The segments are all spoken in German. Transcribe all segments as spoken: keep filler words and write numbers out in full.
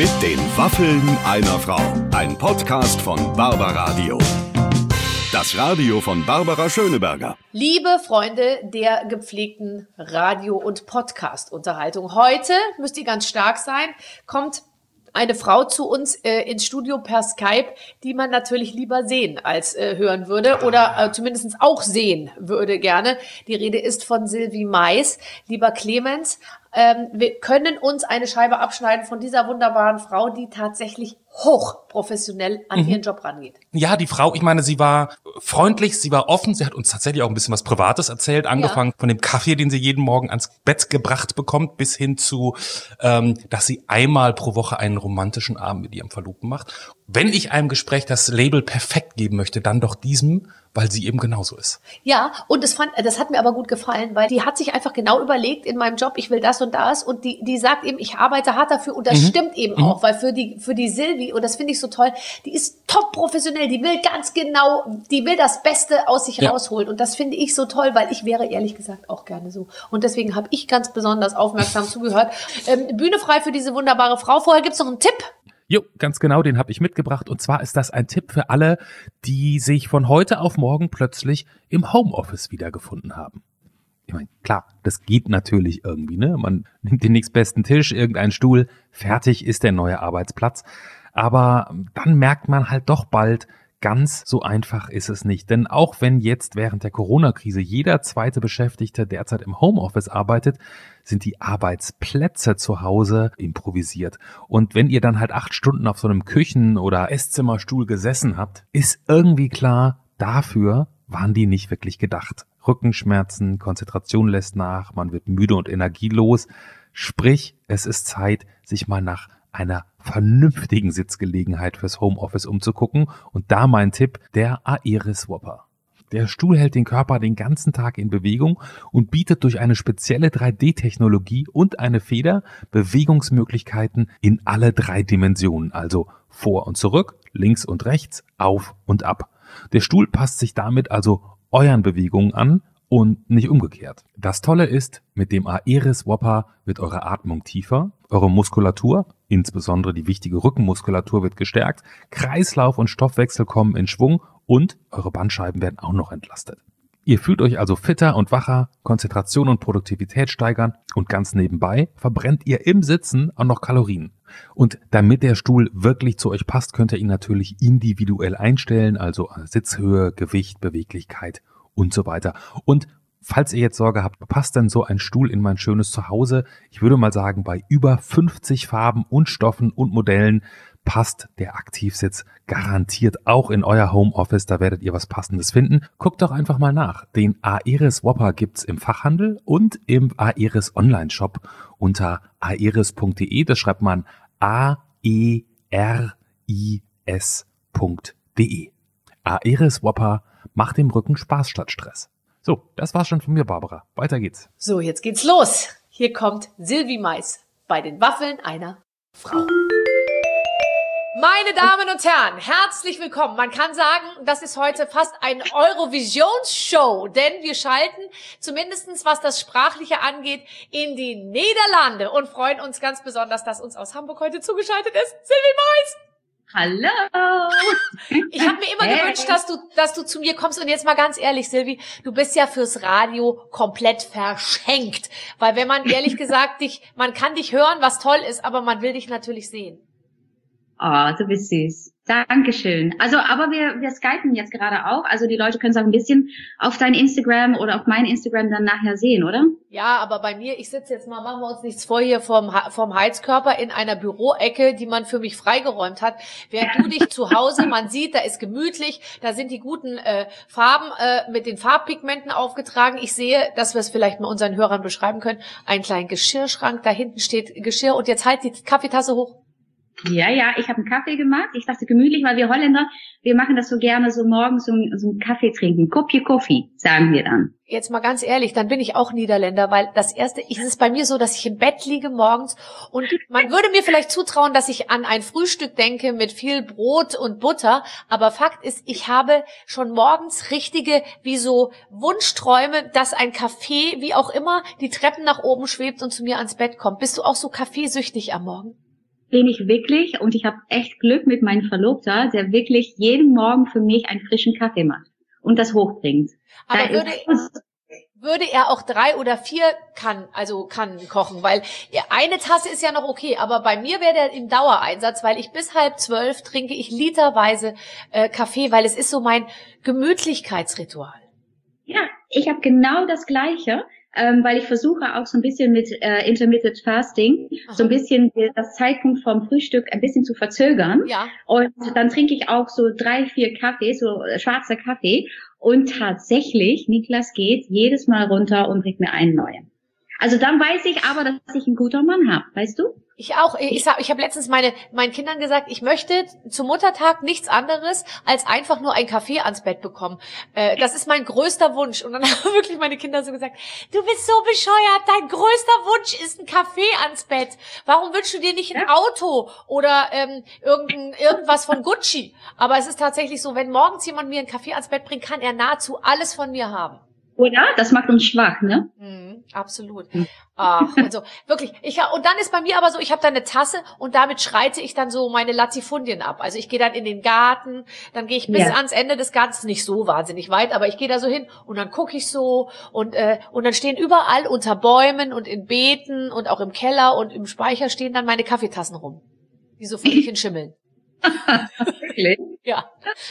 Mit den Waffeln einer Frau. Ein Podcast von Barbaradio. Das Radio von Barbara Schöneberger. Liebe Freunde der gepflegten Radio- und Podcast-Unterhaltung. Heute, müsst ihr ganz stark sein, kommt eine Frau zu uns äh, ins Studio per Skype, die man natürlich lieber sehen als äh, hören würde oder äh, zumindest auch sehen würde gerne. Die Rede ist von Sylvie Mais. Lieber Clemens, ähm, wir können uns eine Scheibe abschneiden von dieser wunderbaren Frau, die tatsächlich hochprofessionell an mhm. ihren Job rangeht. Ja, die Frau, ich meine, sie war freundlich, sie war offen, sie hat uns tatsächlich auch ein bisschen was Privates erzählt, angefangen ja. von dem Kaffee, den sie jeden Morgen ans Bett gebracht bekommt, bis hin zu, ähm, dass sie einmal pro Woche einen romantischen Abend mit ihrem Verlobten macht. Wenn ich einem Gespräch das Label perfekt geben möchte, dann doch diesem, weil sie eben genauso ist. Ja, und das fand, das hat mir aber gut gefallen, weil die hat sich einfach genau überlegt in meinem Job, ich will das und das, und die, die sagt eben, ich arbeite hart dafür, und das mhm. stimmt eben mhm. auch, weil für die, für die Sylvie, und das finde ich so toll, die ist top professionell, die will ganz genau, die will das Beste aus sich ja. rausholen, und das finde ich so toll, weil ich wäre ehrlich gesagt auch gerne so, und deswegen habe ich ganz besonders aufmerksam zugehört. Ähm, Bühne frei für diese wunderbare Frau. Vorher gibt's noch einen Tipp. Jo, ganz genau, den habe ich mitgebracht. Und zwar ist das ein Tipp für alle, die sich von heute auf morgen plötzlich im Homeoffice wiedergefunden haben. Ich meine, klar, das geht natürlich irgendwie, ne? Man nimmt den nächstbesten Tisch, irgendeinen Stuhl, fertig ist der neue Arbeitsplatz. Aber dann merkt man halt doch bald, ganz so einfach ist es nicht. Denn auch wenn jetzt während der Corona-Krise jeder zweite Beschäftigte derzeit im Homeoffice arbeitet, sind die Arbeitsplätze zu Hause improvisiert. Und wenn ihr dann halt acht Stunden auf so einem Küchen- oder Esszimmerstuhl gesessen habt, ist irgendwie klar, dafür waren die nicht wirklich gedacht. Rückenschmerzen, Konzentration lässt nach, man wird müde und energielos. Sprich, es ist Zeit, sich mal nach einer vernünftigen Sitzgelegenheit fürs Homeoffice umzugucken. Und da mein Tipp, der Aeris Whopper. Der Stuhl hält den Körper den ganzen Tag in Bewegung und bietet durch eine spezielle drei D Technologie und eine Feder Bewegungsmöglichkeiten in alle drei Dimensionen, also vor und zurück, links und rechts, auf und ab. Der Stuhl passt sich damit also euren Bewegungen an und nicht umgekehrt. Das Tolle ist, mit dem Aeris Whopper wird eure Atmung tiefer, eure Muskulatur, insbesondere die wichtige Rückenmuskulatur, wird gestärkt, Kreislauf und Stoffwechsel kommen in Schwung und eure Bandscheiben werden auch noch entlastet. Ihr fühlt euch also fitter und wacher, Konzentration und Produktivität steigern, und ganz nebenbei verbrennt ihr im Sitzen auch noch Kalorien. Und damit der Stuhl wirklich zu euch passt, könnt ihr ihn natürlich individuell einstellen, also Sitzhöhe, Gewicht, Beweglichkeit und so weiter. Und falls ihr jetzt Sorge habt, passt denn so ein Stuhl in mein schönes Zuhause? Ich würde mal sagen, bei über fünfzig Farben und Stoffen und Modellen passt der Aktivsitz garantiert auch in euer Homeoffice. Da werdet ihr was Passendes finden. Guckt doch einfach mal nach. Den Aeris Whopper gibt's im Fachhandel und im Aeris Online-Shop unter aeris punkt de. Das schreibt man A E R I S punkt de. Aeris Whopper macht dem Rücken Spaß statt Stress. So, das war's schon von mir, Barbara. Weiter geht's. So, jetzt geht's los. Hier kommt Sylvie Mais bei den Waffeln einer Frau. Meine Damen und Herren, herzlich willkommen. Man kann sagen, das ist heute fast eine Eurovisionsshow, denn wir schalten, zumindestens was das Sprachliche angeht, in die Niederlande und freuen uns ganz besonders, dass uns aus Hamburg heute zugeschaltet ist Sylvie Mais. Hallo! Ich habe mir immer hey. gewünscht, dass du, dass du zu mir kommst. Und jetzt mal ganz ehrlich, Sylvie, du bist ja fürs Radio komplett verschenkt. Weil wenn man ehrlich gesagt dich, man kann dich hören, was toll ist, aber man will dich natürlich sehen. Oh, du bist süß. Dankeschön. Also, aber wir, wir skypen jetzt gerade auch. Also die Leute können es auch ein bisschen auf dein Instagram oder auf mein Instagram dann nachher sehen, oder? Ja, aber bei mir, ich sitze jetzt mal, machen wir uns nichts vor, hier vorm, vorm Heizkörper in einer Büroecke, die man für mich freigeräumt hat. Während du dich zu Hause, man sieht, da ist gemütlich, da sind die guten äh, Farben äh, mit den Farbpigmenten aufgetragen. Ich sehe, dass wir es vielleicht mal unseren Hörern beschreiben können, einen kleinen Geschirrschrank, da hinten steht Geschirr, und jetzt halt die Kaffeetasse hoch. Ja, ja, ich habe einen Kaffee gemacht. Ich dachte gemütlich, weil wir Holländer, wir machen das so gerne so morgens, so, so einen Kaffee trinken. Kopje Kaffee, sagen wir dann. Jetzt mal ganz ehrlich, dann bin ich auch Niederländer, weil das erste, ich, es ist bei mir so, dass ich im Bett liege morgens und man würde mir vielleicht zutrauen, dass ich an ein Frühstück denke mit viel Brot und Butter, aber Fakt ist, ich habe schon morgens richtige, wie so Wunschträume, dass ein Kaffee, wie auch immer, die Treppen nach oben schwebt und zu mir ans Bett kommt. Bist du auch so kaffeesüchtig am Morgen? bin ich wirklich, und ich habe echt Glück mit meinem Verlobter, der wirklich jeden Morgen für mich einen frischen Kaffee macht und das hochbringt. Aber Da würde, ist, würde er auch drei oder vier Kannen, also Kannen kochen? Weil ja, eine Tasse ist ja noch okay, aber bei mir wäre der im Dauereinsatz, weil ich bis halb zwölf trinke ich literweise äh, Kaffee, weil es ist so mein Gemütlichkeitsritual. Ja, ich habe genau das Gleiche. Ähm, weil ich versuche auch so ein bisschen mit äh, Intermittent Fasting, Aha. so ein bisschen das Zeitpunkt vom Frühstück ein bisschen zu verzögern. Ja. Und dann trinke ich auch so drei, vier Kaffee, so äh, schwarzer Kaffee. Und tatsächlich, Niklas geht jedes Mal runter und bringt mir einen neuen. Also dann weiß ich aber, dass ich einen guten Mann habe, weißt du? Ich auch. Ich, ich habe letztens meine meinen Kindern gesagt, ich möchte zum Muttertag nichts anderes als einfach nur einen Kaffee ans Bett bekommen. Äh, das ist mein größter Wunsch. Und dann haben wirklich meine Kinder so gesagt, du bist so bescheuert, dein größter Wunsch ist ein Kaffee ans Bett. Warum wünschst du dir nicht ein Auto oder ähm, irgendein, irgendwas von Gucci? Aber es ist tatsächlich so, wenn morgens jemand mir einen Kaffee ans Bett bringt, kann er nahezu alles von mir haben. Oder? Das macht uns schwach, ne? Mhm, absolut. Ach, also wirklich. Ich und dann ist bei mir aber so, ich habe da eine Tasse und damit schreite ich dann so meine Latifundien ab. Also ich gehe dann in den Garten, dann gehe ich bis Ja. ans Ende des Gartens, nicht so wahnsinnig weit, aber ich gehe da so hin und dann gucke ich so und äh, und dann stehen überall unter Bäumen und in Beeten und auch im Keller und im Speicher stehen dann meine Kaffeetassen rum, die so völlig in Schimmeln. Wirklich? Ja.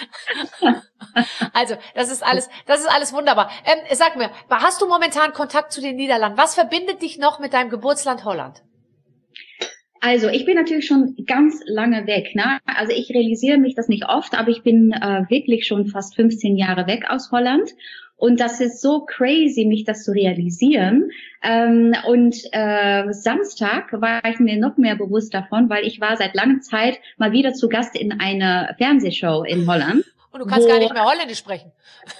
Also, das ist alles, das ist alles wunderbar. Ähm, sag mir, hast du momentan Kontakt zu den Niederlanden? Was verbindet dich noch mit deinem Geburtsland Holland? Also ich bin natürlich schon ganz lange weg, ne? Also ich realisiere mich das nicht oft, aber ich bin äh, wirklich schon fast fünfzehn Jahre weg aus Holland. Und das ist so crazy, mich das zu realisieren. Ähm, und äh, Samstag war ich mir noch mehr bewusst davon, weil ich war seit langer Zeit mal wieder zu Gast in einer Fernsehshow in Holland. Und du kannst wo, gar nicht mehr Holländisch sprechen.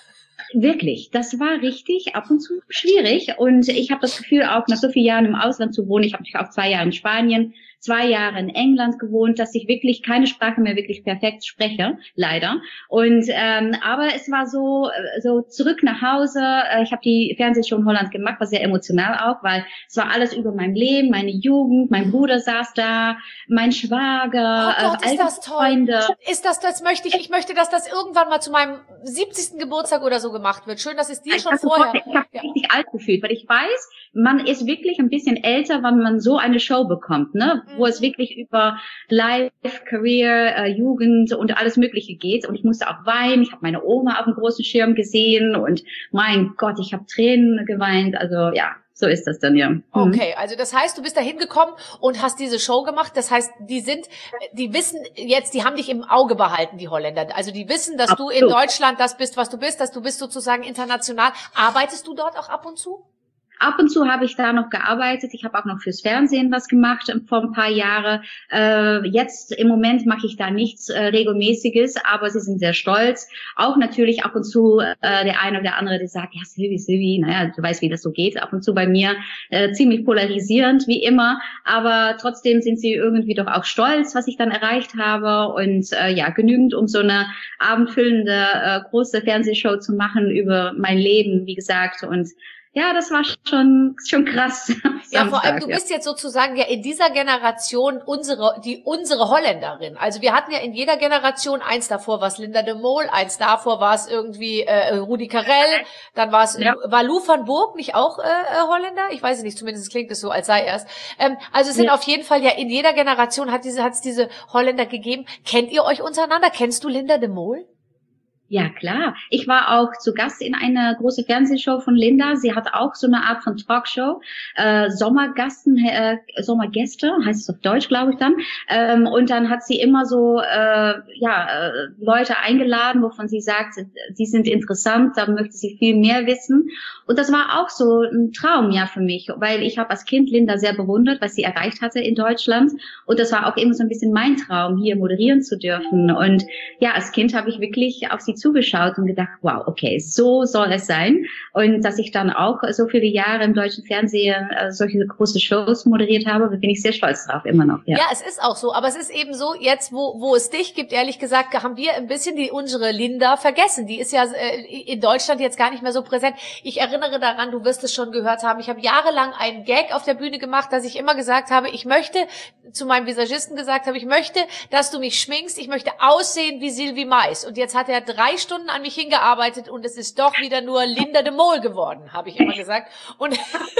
Wirklich, das war richtig ab und zu schwierig. Und ich habe das Gefühl, auch nach so vielen Jahren im Ausland zu wohnen, ich habe auch zwei Jahre in Spanien, zwei Jahre in England gewohnt, dass ich wirklich keine Sprache mehr wirklich perfekt spreche, leider. Und ähm, aber es war so so zurück nach Hause. Ich habe die Fernsehshow in Holland gemacht, war sehr emotional auch, weil es war alles über mein Leben, meine Jugend. Mein Bruder saß da, mein Schwager, Oh Gott, äh, ist das toll. Freunde. Ist das, das möchte ich, ich möchte, dass das irgendwann mal zu meinem siebzigsten Geburtstag oder so gemacht wird. Schön, dass es dir Ich schon hab vorher. sofort- Ich habe Ja. richtig alt gefühlt, weil ich weiß, man ist wirklich ein bisschen älter, wenn man so eine Show bekommt, ne, wo es wirklich über Life, Career, äh, Jugend und alles Mögliche geht. Und ich musste auch weinen. Ich habe meine Oma auf dem großen Schirm gesehen und mein Gott, ich habe Tränen geweint. Also ja, so ist das dann ja. Mhm. Okay, also das heißt, du bist da hingekommen und hast diese Show gemacht. Das heißt, die sind, die wissen jetzt, die haben dich im Auge behalten, die Holländer. Also die wissen, dass du in Absolut. Deutschland das bist, was du bist, dass du bist sozusagen international. Arbeitest du dort auch ab und zu? Ab und zu habe ich da noch gearbeitet. Ich habe auch noch fürs Fernsehen was gemacht vor ein paar Jahren. Äh, jetzt im Moment mache ich da nichts äh, Regelmäßiges, aber sie sind sehr stolz. Auch natürlich ab und zu äh, der eine oder andere, der sagt, ja Silvi, Silvi, naja, du weißt, wie das so geht. Ab und zu bei mir äh, ziemlich polarisierend, wie immer. Aber trotzdem sind sie irgendwie doch auch stolz, was ich dann erreicht habe. Und äh, ja, genügend, um so eine abendfüllende, äh, große Fernsehshow zu machen über mein Leben, wie gesagt. Und ja, das war schon schon krass. Ja, vor allem, Samstag, du ja. bist jetzt sozusagen ja in dieser Generation unsere, die, unsere Holländerin. Also wir hatten ja in jeder Generation, eins davor war es Linda de Mol, eins davor war es irgendwie äh, Rudi Carrell, dann war es, Ja. war Lou van Burg nicht auch äh, äh, Holländer? Ich weiß es nicht, zumindest klingt es so, als sei er es. Ähm, also es sind Ja. auf jeden Fall ja in jeder Generation hat diese, hat es diese Holländer gegeben. Kennt ihr euch untereinander? Kennst du Linda de Mol? Ja, klar. Ich war auch zu Gast in einer großen Fernsehshow von Linda. Sie hat auch so eine Art von Talkshow, äh, Sommergasten, äh, Sommergäste, heißt es auf Deutsch, glaube ich dann. Ähm, und dann hat sie immer so äh, ja äh, Leute eingeladen, wovon sie sagt, sie sind interessant, da möchte sie viel mehr wissen. Und das war auch so ein Traum ja für mich, weil ich habe als Kind Linda sehr bewundert, was sie erreicht hatte in Deutschland. Und das war auch immer so ein bisschen mein Traum, hier moderieren zu dürfen. Und ja, als Kind habe ich wirklich auf sie zugeschaut und gedacht, wow, okay, so soll es sein. Und dass ich dann auch so viele Jahre im deutschen Fernsehen äh, solche große Shows moderiert habe, bin ich sehr stolz drauf, immer noch. Ja. Ja, es ist auch so, aber es ist eben so, jetzt wo wo es dich gibt, ehrlich gesagt, haben wir ein bisschen die unsere Linda vergessen. Die ist ja äh, in Deutschland jetzt gar nicht mehr so präsent. Ich erinnere daran, du wirst es schon gehört haben, ich habe jahrelang einen Gag auf der Bühne gemacht, dass ich immer gesagt habe, ich möchte, zu meinem Visagisten gesagt habe, ich möchte, dass du mich schminkst, ich möchte aussehen wie Sylvie Mais. Und jetzt hat er drei Stunden an mich hingearbeitet und es ist doch wieder nur Linda de Mol geworden, habe ich immer gesagt. Und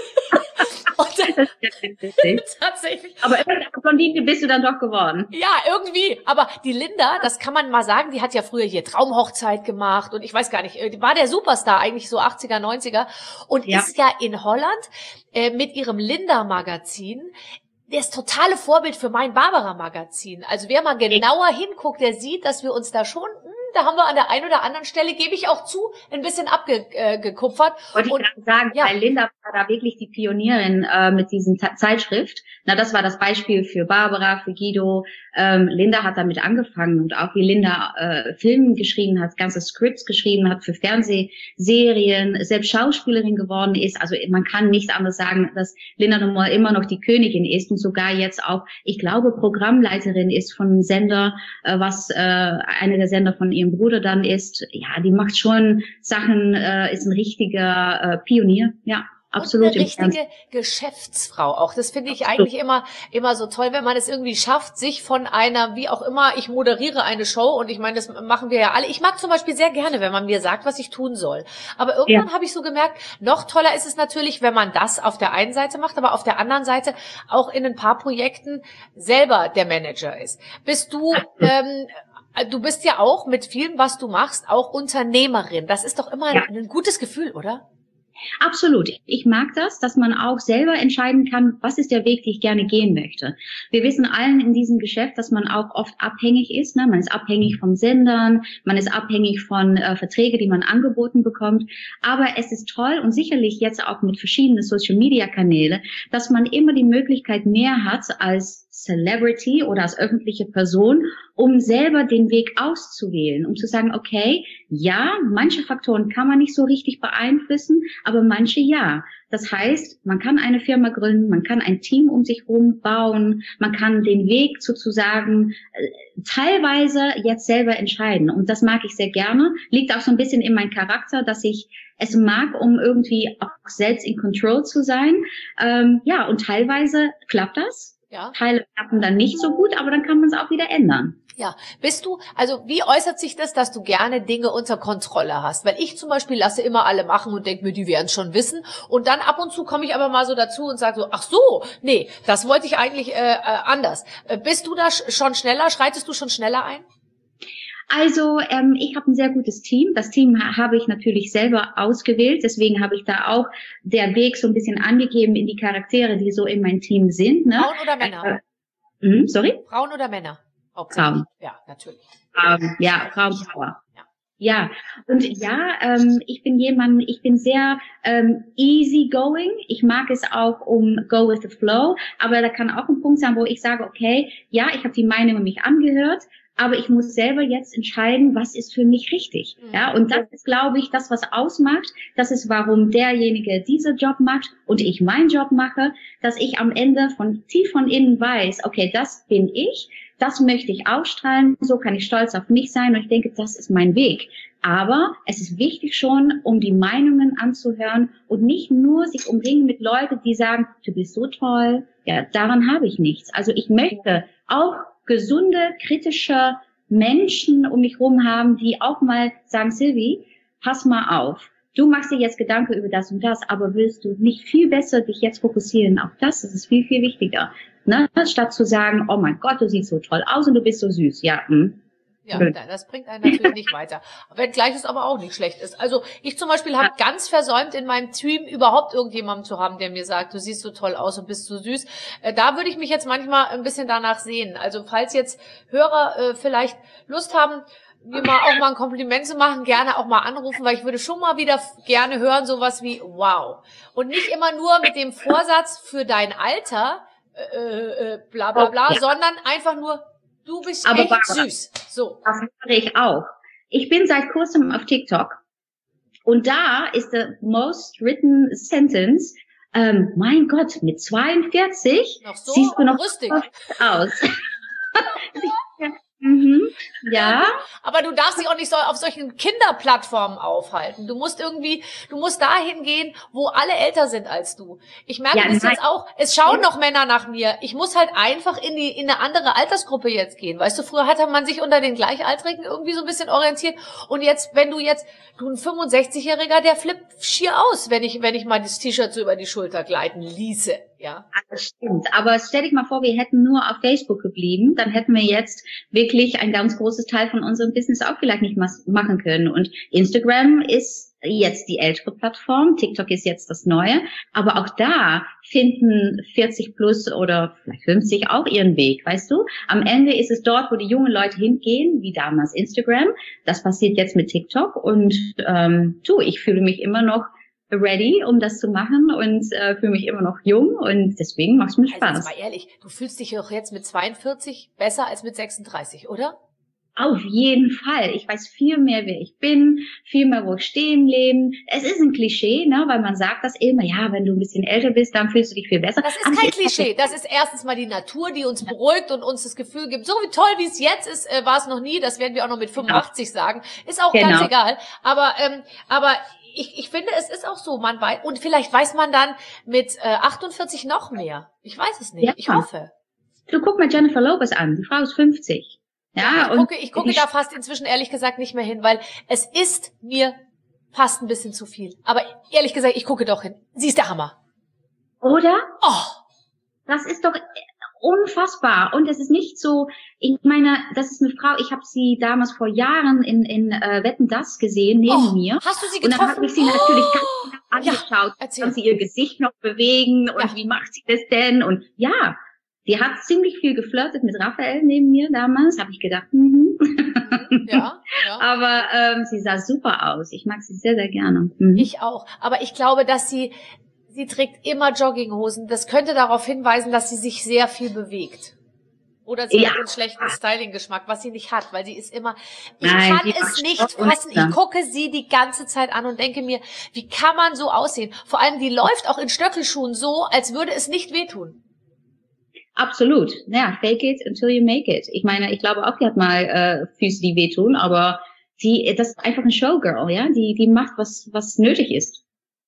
Und tatsächlich. Aber irgendeine Blondine bist du dann doch geworden. Ja, irgendwie. Aber die Linda, das kann man mal sagen, die hat ja früher hier Traumhochzeit gemacht und ich weiß gar nicht, war der Superstar eigentlich so achtziger, neunziger und ja. ist ja in Holland äh, mit ihrem Linda-Magazin das totale Vorbild für mein Barbara-Magazin. Also wer mal genauer hinguckt, der sieht, dass wir uns da schon, mh, da haben wir an der einen oder anderen Stelle, gebe ich auch zu, ein bisschen abgekupfert. Äh, Wollte ich gerade sagen, ja. weil Linda war da wirklich die Pionierin äh, mit diesem Ta- Zeitschrift. Na, das war das Beispiel für Barbara, für Guido. Ähm, Linda hat damit angefangen und auch wie Linda äh, Filme geschrieben hat, ganze Scripts geschrieben hat für Fernsehserien, selbst Schauspielerin geworden ist. Also man kann nicht anders sagen, dass Linda de Mol immer noch die Königin ist und sogar jetzt auch, ich glaube, Programmleiterin ist von einem Sender, äh, was äh, einer der Sender von ihrem Bruder dann ist. Ja, die macht schon Sachen, äh, ist ein richtiger äh, Pionier, ja. Absolut. Und eine richtige Geschäftsfrau auch. Das finde ich Absolut. eigentlich immer, immer so toll, wenn man es irgendwie schafft, sich von einer, wie auch immer, ich moderiere eine Show und ich meine, das machen wir ja alle. Ich mag zum Beispiel sehr gerne, wenn man mir sagt, was ich tun soll. Aber irgendwann ja. habe ich so gemerkt, noch toller ist es natürlich, wenn man das auf der einen Seite macht, aber auf der anderen Seite auch in ein paar Projekten selber der Manager ist. Bist du, ähm, du bist ja auch mit vielem, was du machst, auch Unternehmerin. Das ist doch immer ja. ein, ein gutes Gefühl, oder? Absolut. Ich mag das, dass man auch selber entscheiden kann, was ist der Weg, den ich gerne gehen möchte. Wir wissen allen in diesem Geschäft, dass man auch oft abhängig ist. Ne? Man ist abhängig von Sendern, man ist abhängig von äh, Verträgen, die man angeboten bekommt. Aber es ist toll und sicherlich jetzt auch mit verschiedenen Social-Media-Kanälen, dass man immer die Möglichkeit mehr hat als Celebrity oder als öffentliche Person, um selber den Weg auszuwählen, um zu sagen, okay, ja, manche Faktoren kann man nicht so richtig beeinflussen, aber manche ja. Das heißt, man kann eine Firma gründen, man kann ein Team um sich herum bauen, man kann den Weg sozusagen äh, teilweise jetzt selber entscheiden. Und das mag ich sehr gerne. Liegt auch so ein bisschen in meinem Charakter, dass ich es mag, um irgendwie auch selbst in Control zu sein. Ähm, ja, und teilweise klappt das. Ja. Teile klappen dann nicht so gut, aber dann kann man es auch wieder ändern. Ja, bist du, also wie äußert sich das, dass du gerne Dinge unter Kontrolle hast? Weil ich zum Beispiel lasse immer alle machen und denke mir, die werden es schon wissen. Und dann ab und zu komme ich aber mal so dazu und sage so, ach so, nee, das wollte ich eigentlich äh, äh, anders. Äh, bist du da sch- schon schneller, schreitest du schon schneller ein? Also ähm, ich habe ein sehr gutes Team. Das Team ha- habe ich natürlich selber ausgewählt. Deswegen habe ich da auch der Weg so ein bisschen angegeben in die Charaktere, die so in meinem Team sind. Ne? Frauen oder Männer? Äh, mh, sorry? Frauen oder Männer? Frauen. Ja, natürlich. Ähm, ja, Frauenpower. Ja. Ja, und ja, ähm, ich bin jemand, ich bin sehr ähm, easy going. Ich mag es auch um go with the flow. Aber da kann auch ein Punkt sein, wo ich sage, okay, ja, ich habe die Meinung um mich angehört, aber ich muss selber jetzt entscheiden, was ist für mich richtig. Mhm. Ja, und das ist, glaube ich, das, was ausmacht. Das ist, warum derjenige diesen Job macht und ich meinen Job mache, dass ich am Ende von tief von innen weiß, okay, das bin ich. Das möchte ich ausstrahlen, so kann ich stolz auf mich sein und ich denke, das ist mein Weg. Aber es ist wichtig schon, um die Meinungen anzuhören und nicht nur sich umringen mit Leuten, die sagen, du bist so toll, ja, daran habe ich nichts. Also ich möchte auch gesunde, kritische Menschen um mich herum haben, die auch mal sagen, Sylvie, pass mal auf. Du machst dir jetzt Gedanken über das und das, aber willst du nicht viel besser dich jetzt fokussieren auf das? Das ist viel, viel wichtiger. Ne? Statt zu sagen, oh mein Gott, du siehst so toll aus und du bist so süß. Ja, hm. Ja, das bringt einen natürlich nicht weiter. Wenngleich es aber auch nicht schlecht ist. Also ich zum Beispiel habe ganz versäumt, in meinem Team überhaupt irgendjemanden zu haben, der mir sagt, du siehst so toll aus und bist so süß. Da würde ich mich jetzt manchmal ein bisschen danach sehen. Also falls jetzt Hörer äh, vielleicht Lust haben, mir mal auch mal ein Kompliment zu machen, gerne auch mal anrufen, weil ich würde schon mal wieder gerne hören, sowas wie wow. Und nicht immer nur mit dem Vorsatz für dein Alter, äh, äh, bla bla bla, ja. sondern einfach nur, du bist aber echt Barbara, süß. So. Das mache ich auch. Ich bin seit kurzem auf TikTok und da ist the most written sentence, ähm, mein Gott, mit zweiundvierzig noch so siehst du noch rüstig aus. Mhm, ja. Aber du darfst dich auch nicht so auf solchen Kinderplattformen aufhalten. Du musst irgendwie, du musst dahin gehen, wo alle älter sind als du. Ich merke Ja, das nein. jetzt auch. Es schauen noch Männer nach mir. Ich muss halt einfach in die, in eine andere Altersgruppe jetzt gehen. Weißt du, früher hatte man sich unter den Gleichaltrigen irgendwie so ein bisschen orientiert. Und jetzt, wenn du jetzt, du ein fünfundsechzigjähriger, der flippt schier aus, wenn ich, wenn ich mal das T-Shirt so über die Schulter gleiten ließe. Ja. Das stimmt. Aber stell dich mal vor, wir hätten nur auf Facebook geblieben, dann hätten wir jetzt wirklich ein ganz großes Teil von unserem Business auch vielleicht nicht mas- machen können. Und Instagram ist jetzt die ältere Plattform, TikTok ist jetzt das Neue, aber auch da finden vierzig plus oder vielleicht fünfzig auch ihren Weg, weißt du? Am Ende ist es dort, wo die jungen Leute hingehen, wie damals Instagram. Das passiert jetzt mit TikTok und ähm, du, ich fühle mich immer noch ready, um das zu machen und äh, fühle mich immer noch jung und deswegen macht es mir Spaß. Also jetzt mal ehrlich, du fühlst dich doch jetzt mit zweiundvierzig besser als mit sechsunddreißig, oder? Auf jeden Fall. Ich weiß viel mehr, wer ich bin, viel mehr, wo ich stehe im Leben. Es ist ein Klischee, ne, weil man sagt das immer, ja, wenn du ein bisschen älter bist, dann fühlst du dich viel besser. Das ist Aber kein ich- Klischee. Das ist erstens mal die Natur, die uns beruhigt und uns das Gefühl gibt, so wie toll, wie es jetzt ist, äh, war es noch nie. Das werden wir auch noch mit fünfundachtzig sagen. Ist auch Genau. ganz egal. Aber, ähm, aber ich, ich finde, es ist auch so. Man weiß, und vielleicht weiß man dann mit äh, achtundvierzig noch mehr. Ich weiß es nicht. Ja. Ich hoffe. Du guck mal Jennifer Lopez an, die Frau ist fünfzig. Ja, ich und gucke, ich gucke die- da fast inzwischen ehrlich gesagt nicht mehr hin, weil es ist mir fast ein bisschen zu viel. Aber ehrlich gesagt, ich gucke doch hin. Sie ist der Hammer. Oder? Oh, Das ist doch unfassbar. Und es ist nicht so, ich meine, das ist eine Frau, ich habe sie damals vor Jahren in, in äh, Wetten, das gesehen, neben oh. mir. Hast du sie Und dann getroffen? habe ich sie natürlich ganz Oh. genau angeschaut. erzähl. Kann sie ihr Gesicht noch bewegen und Ja. wie macht sie das denn? Und ja, die hat ziemlich viel geflirtet mit Raphael neben mir damals. Habe ich gedacht, mhm. Ja, ja. Aber ähm, sie sah super aus. Ich mag sie sehr, sehr gerne. Mhm. Ich auch. Aber ich glaube, dass sie, sie trägt immer Jogginghosen. Das könnte darauf hinweisen, dass sie sich sehr viel bewegt. Oder sie Ja. hat einen schlechten Styling-Geschmack, was sie nicht hat, weil sie ist immer, ich Nein, kann die es macht nicht Sport und fassen. Ich ja. gucke sie die ganze Zeit an und denke mir, wie kann man so aussehen? Vor allem, die läuft auch in Stöckelschuhen so, als würde es nicht wehtun. Absolut. Ja, fake it until you make it. Ich meine, ich glaube auch, die hat mal äh, Füße, die wehtun, aber die, das ist einfach ein Showgirl, ja. Die, die macht was, was nötig ist.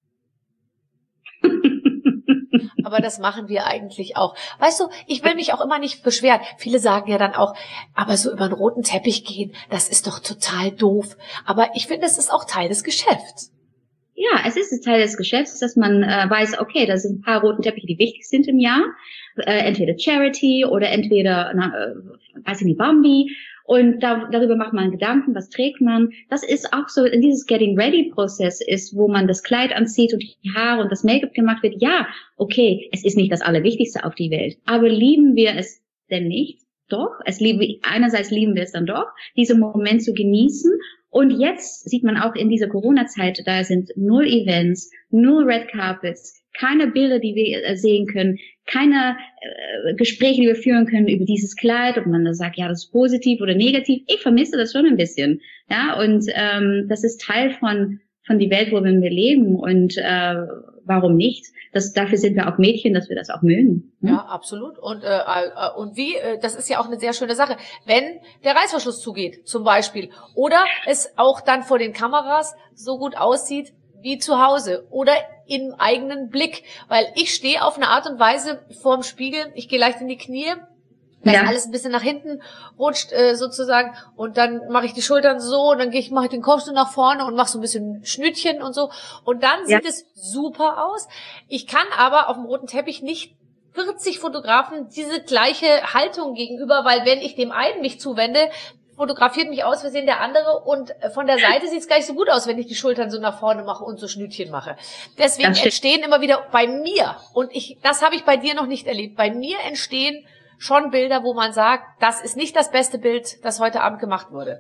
Aber das machen wir eigentlich auch. Weißt du, ich will mich auch immer nicht beschweren. Viele sagen ja dann auch, aber so über einen roten Teppich gehen, das ist doch total doof. Aber ich finde, es ist auch Teil des Geschäfts. Ja, es ist ein Teil des Geschäfts, dass man äh, weiß, okay, da sind ein paar roten Teppiche, die wichtig sind im Jahr. Äh, entweder Charity oder entweder, na, äh, weiß ich nicht, Bambi. Und da, darüber macht man Gedanken, was trägt man. Das ist auch so, in dieses Getting Ready Prozess ist, wo man das Kleid anzieht und die Haare und das Make-up gemacht wird. Ja, okay, es ist nicht das Allerwichtigste auf die Welt. Aber lieben wir es denn nicht? Doch, es lieben, einerseits lieben wir es dann doch, diesen Moment zu genießen. Und jetzt sieht man auch in dieser Corona-Zeit, da sind null Events, null Red Carpets, keine Bilder, die wir äh, sehen können, keine äh, Gespräche, die wir führen können über dieses Kleid, ob man da sagt, ja, das ist positiv oder negativ. Ich vermisse das schon ein bisschen, ja, und ähm, das ist Teil von von die Welt, wo wir leben und äh, warum nicht? Das, dafür sind wir auch Mädchen, dass wir das auch mögen. Hm? Ja, absolut. Und, äh, äh, und wie, äh, das ist ja auch eine sehr schöne Sache. Wenn der Reißverschluss zugeht, zum Beispiel, oder es auch dann vor den Kameras so gut aussieht wie zu Hause oder im eigenen Blick. Weil ich stehe auf eine Art und Weise vorm Spiegel, ich gehe leicht in die Knie, dass Ja. alles ein bisschen nach hinten rutscht äh, sozusagen und dann mache ich die Schultern so und dann gehe ich mache den Kopf so nach vorne und mache so ein bisschen Schnütchen und so und dann Ja. sieht es super aus. Ich kann aber auf dem roten Teppich nicht vierzig Fotografen diese gleiche Haltung gegenüber, weil wenn ich dem einen mich zuwende, fotografiert mich aus Versehen der andere und von der Seite sieht es gar nicht so gut aus, wenn ich die Schultern so nach vorne mache und so Schnütchen mache. Deswegen Das stimmt. entstehen immer wieder bei mir und ich, das habe ich bei dir noch nicht erlebt. Bei mir entstehen schon Bilder, wo man sagt, das ist nicht das beste Bild, das heute Abend gemacht wurde.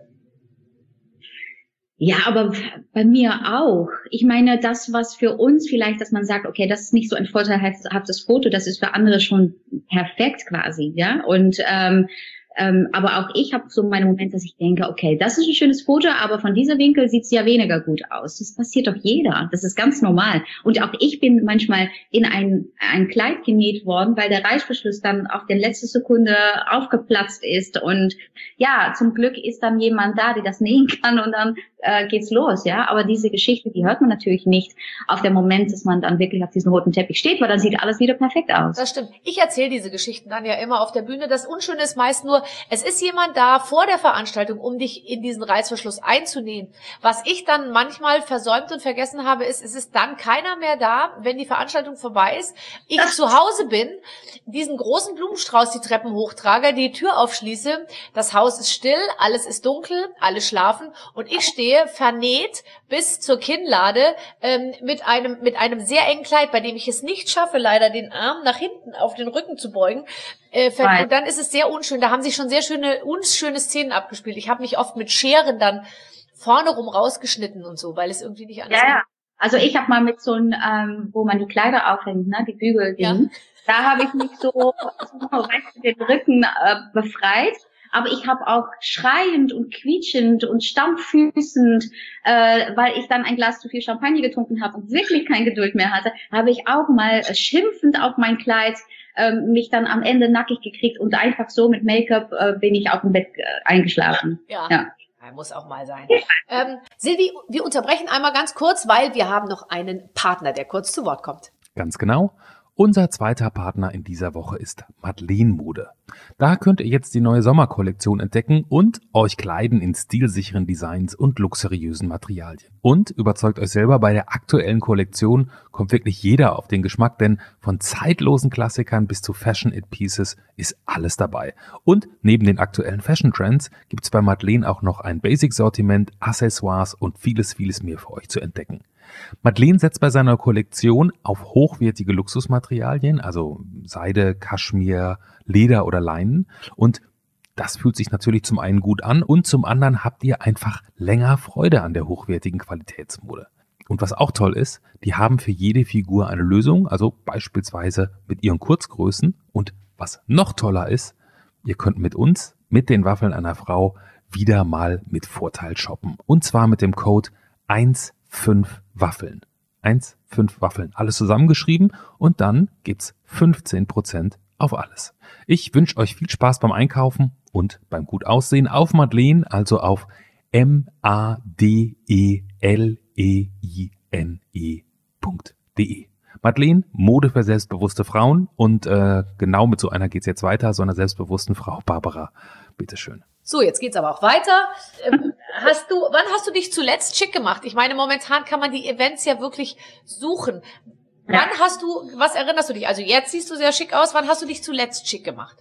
Ja, aber bei mir auch. Ich meine, das, was für uns vielleicht, dass man sagt, okay, das ist nicht so ein vorteilhaftes Foto, das ist für andere schon perfekt quasi, ja. Und ähm, Ähm, aber auch ich habe so meine Momente, dass ich denke, okay, das ist ein schönes Foto, aber von diesem Winkel sieht es ja weniger gut aus. Das passiert doch jeder. Das ist ganz normal. Und auch ich bin manchmal in ein, ein Kleid genäht worden, weil der Reißverschluss dann auf der letzten Sekunde aufgeplatzt ist. Und ja, zum Glück ist dann jemand da, der das nähen kann und dann äh, geht's los, ja. Aber diese Geschichte, die hört man natürlich nicht auf den Moment, dass man dann wirklich auf diesem roten Teppich steht, weil dann sieht alles wieder perfekt aus. Das stimmt. Ich erzähle diese Geschichten dann ja immer auf der Bühne. Das Unschöne ist meist nur, es ist jemand da vor der Veranstaltung, um dich in diesen Reißverschluss einzunähen. Was ich dann manchmal versäumt und vergessen habe, ist, es ist dann keiner mehr da, wenn die Veranstaltung vorbei ist. Ich das zu Hause bin, diesen großen Blumenstrauß die Treppen hochtrage, die Tür aufschließe, das Haus ist still, alles ist dunkel, alle schlafen und ich stehe vernäht bis zur Kinnlade ähm, mit einem mit einem sehr engen Kleid, bei dem ich es nicht schaffe, leider den Arm nach hinten auf den Rücken zu beugen. Äh, und dann ist es sehr unschön. Da haben sich schon sehr schöne, unschöne Szenen abgespielt. Ich habe mich oft mit Scheren dann vorne rum rausgeschnitten und so, weil es irgendwie nicht anders ja, ja. Also ich habe mal mit so einem, ähm, wo man die Kleider aufhängt, ne, die Bügel, ja. Da habe ich mich so, so den Rücken äh, befreit. Aber ich habe auch schreiend und quietschend und stampffüßend, äh, weil ich dann ein Glas zu viel Champagner getrunken habe und wirklich keine Geduld mehr hatte, habe ich auch mal äh, schimpfend auf mein Kleid äh, mich dann am Ende nackig gekriegt und einfach so mit Make-up äh, bin ich auf dem Bett äh, eingeschlafen. Ja. ja. Muss auch mal sein. ähm, Silvi, wir unterbrechen einmal ganz kurz, weil wir haben noch einen Partner, der kurz zu Wort kommt. Ganz genau. Unser zweiter Partner in dieser Woche ist Madeleine Mode. Da könnt ihr jetzt die neue Sommerkollektion entdecken und euch kleiden in stilsicheren Designs und luxuriösen Materialien. Und überzeugt euch selber, bei der aktuellen Kollektion kommt wirklich jeder auf den Geschmack, denn von zeitlosen Klassikern bis zu Fashion-It-Pieces ist alles dabei. Und neben den aktuellen Fashion-Trends gibt's bei Madeleine auch noch ein Basic-Sortiment, Accessoires und vieles, vieles mehr für euch zu entdecken. Madeleine setzt bei seiner Kollektion auf hochwertige Luxusmaterialien, also Seide, Kaschmir, Leder oder Leinen. Und das fühlt sich natürlich zum einen gut an und zum anderen habt ihr einfach länger Freude an der hochwertigen Qualitätsmode. Und was auch toll ist, die haben für jede Figur eine Lösung, also beispielsweise mit ihren Kurzgrößen. Und was noch toller ist, ihr könnt mit uns, mit den Waffeln einer Frau, wieder mal mit Vorteil shoppen. Und zwar mit dem Code eins fünf Waffeln. eins fünf Waffeln. Alles zusammengeschrieben und dann gibt's fünfzehn Prozent auf alles. Ich wünsche euch viel Spaß beim Einkaufen und beim gut Aussehen auf Madeleine, also auf M A D E L E I N E punkt de. Madeleine, Mode für selbstbewusste Frauen und äh, genau mit so einer geht's jetzt weiter, so einer selbstbewussten Frau. Barbara, bitteschön. So, jetzt geht's aber auch weiter. Ähm, hast du, wann hast du dich zuletzt schick gemacht? Ich meine, momentan kann man die Events ja wirklich suchen. Ja. Wann hast du, was erinnerst du dich? Also jetzt siehst du sehr schick aus. Wann hast du dich zuletzt schick gemacht?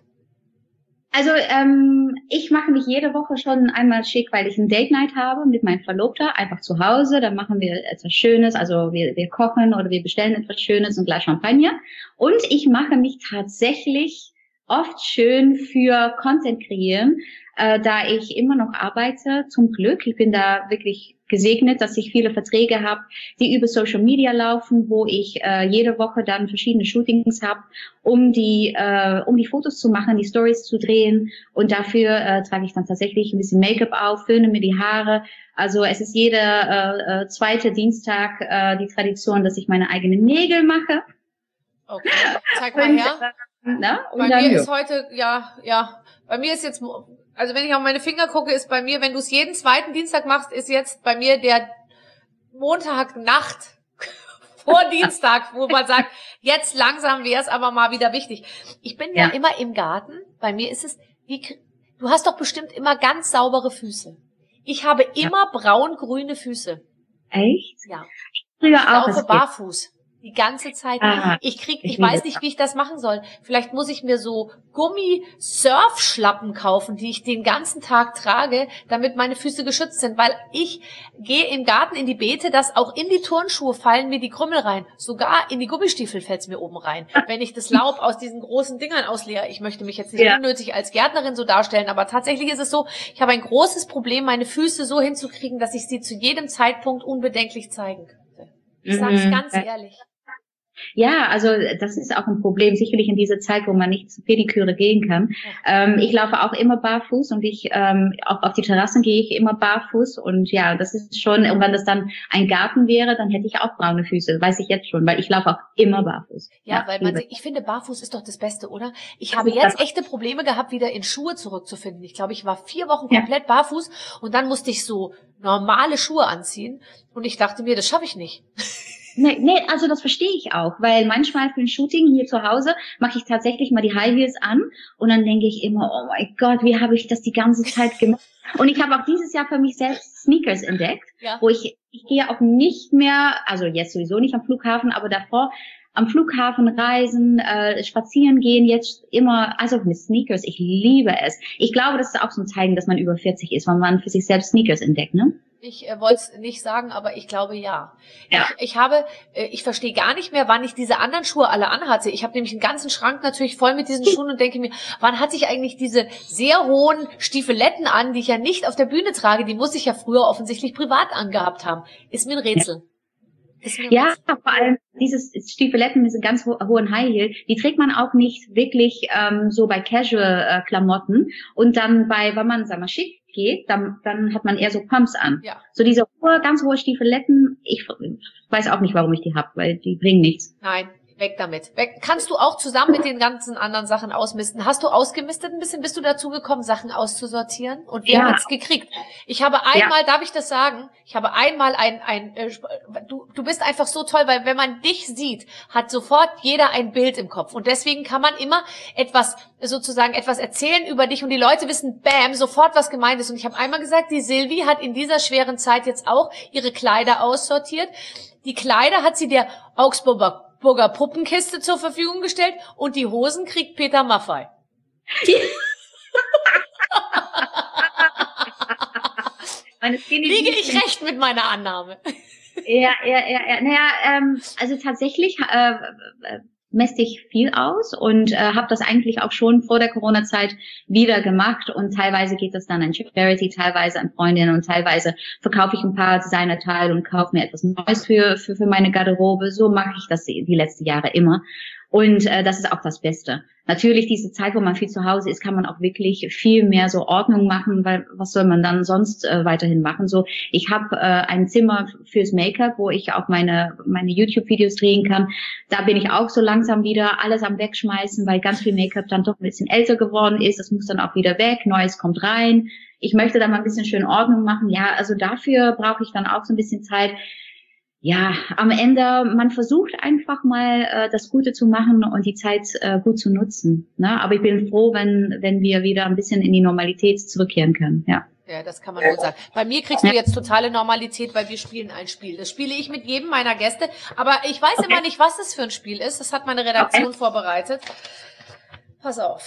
Also ähm, ich mache mich jede Woche schon einmal schick, weil ich ein Date Night habe mit meinem Verlobter, einfach zu Hause. Da machen wir etwas Schönes, also wir, wir kochen oder wir bestellen etwas Schönes und gleich Champagner. Und ich mache mich tatsächlich oft schön für Content kreieren, äh, da ich immer noch arbeite, zum Glück. Ich bin da wirklich gesegnet, dass ich viele Verträge habe, die über Social Media laufen, wo ich äh, jede Woche dann verschiedene Shootings habe, um die äh, um die Fotos zu machen, die Stories zu drehen. Und dafür äh, trage ich dann tatsächlich ein bisschen Make-up auf, föhne mir die Haare. Also es ist jeder äh, zweite Dienstag äh, die Tradition, dass ich meine eigenen Nägel mache. Okay, zeig mal her. Na, bei mir ist heute, ja, ja, bei mir ist jetzt, also wenn ich auf meine Finger gucke, ist bei mir, wenn du es jeden zweiten Dienstag machst, ist jetzt bei mir der Montagnacht vor Dienstag, wo man sagt, jetzt langsam wäre es aber mal wieder wichtig. Ich bin ja. ja immer im Garten, bei mir ist es, wie, du hast doch bestimmt immer ganz saubere Füße. Ich habe immer ja. braun-grüne Füße. Echt? Ja. Früher ich auch. laufe barfuß. Die ganze Zeit. Aha, ich krieg, ich, ich weiß nicht, wie ich das machen soll. Vielleicht muss ich mir so Gummi-Surfschlappen kaufen, die ich den ganzen Tag trage, damit meine Füße geschützt sind. Weil ich gehe im Garten in die Beete, dass auch in die Turnschuhe fallen mir die Krümmel rein. Sogar in die Gummistiefel fällt's mir oben rein. Wenn ich das Laub aus diesen großen Dingern ausleere. Ich möchte mich jetzt nicht ja. unnötig als Gärtnerin so darstellen, aber tatsächlich ist es so, ich habe ein großes Problem, meine Füße so hinzukriegen, dass ich sie zu jedem Zeitpunkt unbedenklich zeigen könnte. Ich sage es ganz ehrlich. Ja, also das ist auch ein Problem, sicherlich in dieser Zeit, wo man nicht zu Pediküre gehen kann. Ja. Ähm, ich laufe auch immer barfuß und ich ähm, auch auf die Terrassen gehe ich immer barfuß und ja, das ist schon, und wenn das dann ein Garten wäre, dann hätte ich auch braune Füße, weiß ich jetzt schon, weil ich laufe auch immer barfuß. Ja, ja, weil man, ich finde, barfuß ist doch das Beste, oder? Ich habe jetzt echte Probleme gehabt, wieder in Schuhe zurückzufinden. Ich glaube, ich war vier Wochen komplett ja. barfuß und dann musste ich so normale Schuhe anziehen und ich dachte mir, das schaffe ich nicht. Nee, nee, also das verstehe ich auch, weil manchmal für ein Shooting hier zu Hause mache ich tatsächlich mal die High Heels an und dann denke ich immer, oh mein Gott, wie habe ich das die ganze Zeit gemacht? Und ich habe auch dieses Jahr für mich selbst Sneakers entdeckt, ja. wo ich, ich gehe auch nicht mehr, also jetzt sowieso nicht am Flughafen, aber davor am Flughafen reisen, äh, spazieren gehen, jetzt immer, also mit Sneakers, ich liebe es. Ich glaube, das ist auch so ein Zeichen, dass man über vierzig ist, wenn man für sich selbst Sneakers entdeckt, ne? Ich äh, wollte es nicht sagen, aber ich glaube ja. ja. Ich, ich habe, äh, ich verstehe gar nicht mehr, wann ich diese anderen Schuhe alle anhatte. Ich habe nämlich einen ganzen Schrank natürlich voll mit diesen Schuhen und denke mir, wann hatte ich eigentlich diese sehr hohen Stiefeletten an, die ich ja nicht auf der Bühne trage? Die muss ich ja früher offensichtlich privat angehabt haben. Ist mir ein Rätsel. Ja. Ja, vor allem dieses Stiefeletten mit diesem ganz ho hohen High Heel, die trägt man auch nicht wirklich ähm, so bei Casual-Klamotten. Äh, und dann bei, wenn man, sag mal, schick geht, dann, dann hat man eher so Pumps an. Ja. So diese hohe, ganz hohe Stiefeletten, ich weiß auch nicht, warum ich die hab, weil die bringen nichts. Nein. Weg damit. Weg. Kannst du auch zusammen mit den ganzen anderen Sachen ausmisten? Hast du ausgemistet ein bisschen? Bist du dazu gekommen, Sachen auszusortieren? Und wer ja. hat's gekriegt? Ich habe einmal, ja. darf ich das sagen? Ich habe einmal ein, ein, äh, du, du bist einfach so toll, weil wenn man dich sieht, hat sofort jeder ein Bild im Kopf. Und deswegen kann man immer etwas, sozusagen etwas erzählen über dich und die Leute wissen, bam, sofort was gemeint ist. Und ich habe einmal gesagt, die Silvi hat in dieser schweren Zeit jetzt auch ihre Kleider aussortiert. Die Kleider hat sie der Augsburger Burger Puppenkiste zur Verfügung gestellt und die Hosen kriegt Peter Maffay. Liege ich recht mit meiner Annahme? Ja, ja, ja, ja. Naja, ähm, also tatsächlich äh, messe ich viel aus und äh, habe das eigentlich auch schon vor der Corona-Zeit wieder gemacht und teilweise geht das dann an Charity, teilweise an Freundinnen und teilweise verkaufe ich ein paar Designerteile und kaufe mir etwas Neues für für für meine Garderobe. So mache ich das die letzten Jahre immer und äh, das ist auch das Beste. Natürlich diese Zeit, wo man viel zu Hause ist, kann man auch wirklich viel mehr so Ordnung machen, weil was soll man dann sonst äh, weiterhin machen? So, ich habe äh, ein Zimmer fürs Make-up, wo ich auch meine meine YouTube-Videos drehen kann. Da bin ich auch so langsam wieder alles am Wegschmeißen, weil ganz viel Make-up dann doch ein bisschen älter geworden ist. Das muss dann auch wieder weg, Neues kommt rein. Ich möchte da mal ein bisschen schön Ordnung machen. Ja, also dafür brauche ich dann auch so ein bisschen Zeit. Ja, am Ende, man versucht einfach mal äh, das Gute zu machen und die Zeit äh, gut zu nutzen. Ne? Aber ich bin froh, wenn wenn wir wieder ein bisschen in die Normalität zurückkehren können. Ja. Ja, das kann man wohl sagen. Bei mir kriegst du jetzt totale Normalität, weil wir spielen ein Spiel. Das spiele ich mit jedem meiner Gäste. Aber ich weiß okay. immer nicht, was das für ein Spiel ist. Das hat meine Redaktion okay. vorbereitet. Pass auf.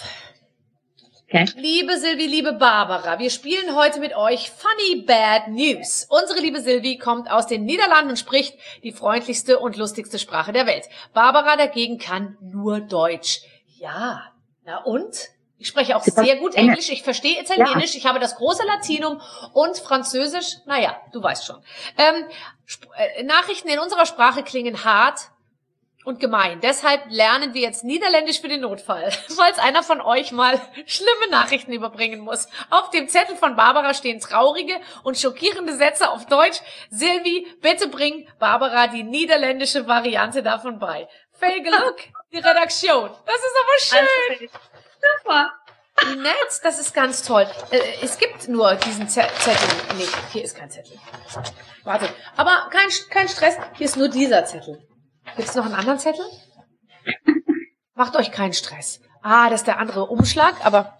Okay. Liebe Silvi, liebe Barbara, wir spielen heute mit euch Funny Bad News. Unsere liebe Silvi kommt aus den Niederlanden und spricht die freundlichste und lustigste Sprache der Welt. Barbara dagegen kann nur Deutsch. Ja, na und? Ich spreche auch sehr gut Englisch, ich verstehe Italienisch, ja. Ich habe das große Latinum und Französisch, naja, du weißt schon. Ähm, äh, Nachrichten in unserer Sprache klingen hart und gemein. Deshalb lernen wir jetzt Niederländisch für den Notfall, falls einer von euch mal schlimme Nachrichten überbringen muss. Auf dem Zettel von Barbara stehen traurige und schockierende Sätze auf Deutsch. Silvi, bitte bring Barbara die niederländische Variante davon bei. Viel Glück, die Redaktion. Das ist aber schön. Super. Wie nett, das ist ganz toll. Äh, es gibt nur diesen Z Zettel nicht. Hier ist kein Zettel. Warte, aber kein, kein Stress. Hier ist nur dieser Zettel. Gibt es noch einen anderen Zettel? Macht euch keinen Stress. Ah, das ist der andere Umschlag, aber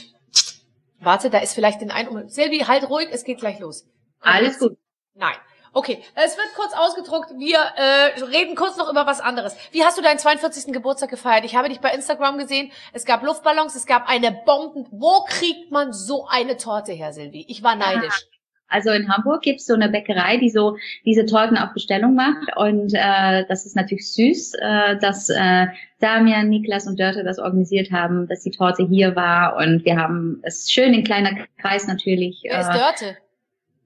warte, da ist vielleicht den einen Umschlag. Silvi, halt ruhig, es geht gleich los. Alles gut. Nein. Okay, es wird kurz ausgedruckt. Wir äh, reden kurz noch über was anderes. Wie hast du deinen zweiundvierzigsten Geburtstag gefeiert? Ich habe dich bei Instagram gesehen. Es gab Luftballons, es gab eine Bomben. Wo kriegt man so eine Torte her, Silvi? Ich war neidisch. Also in Hamburg gibt's so eine Bäckerei, die so diese Torten auf Bestellung macht und äh, das ist natürlich süß, äh, dass äh, Damian, Niklas und Dörte das organisiert haben, dass die Torte hier war und wir haben es schön in kleiner Kreis natürlich. Wer ist Dörte?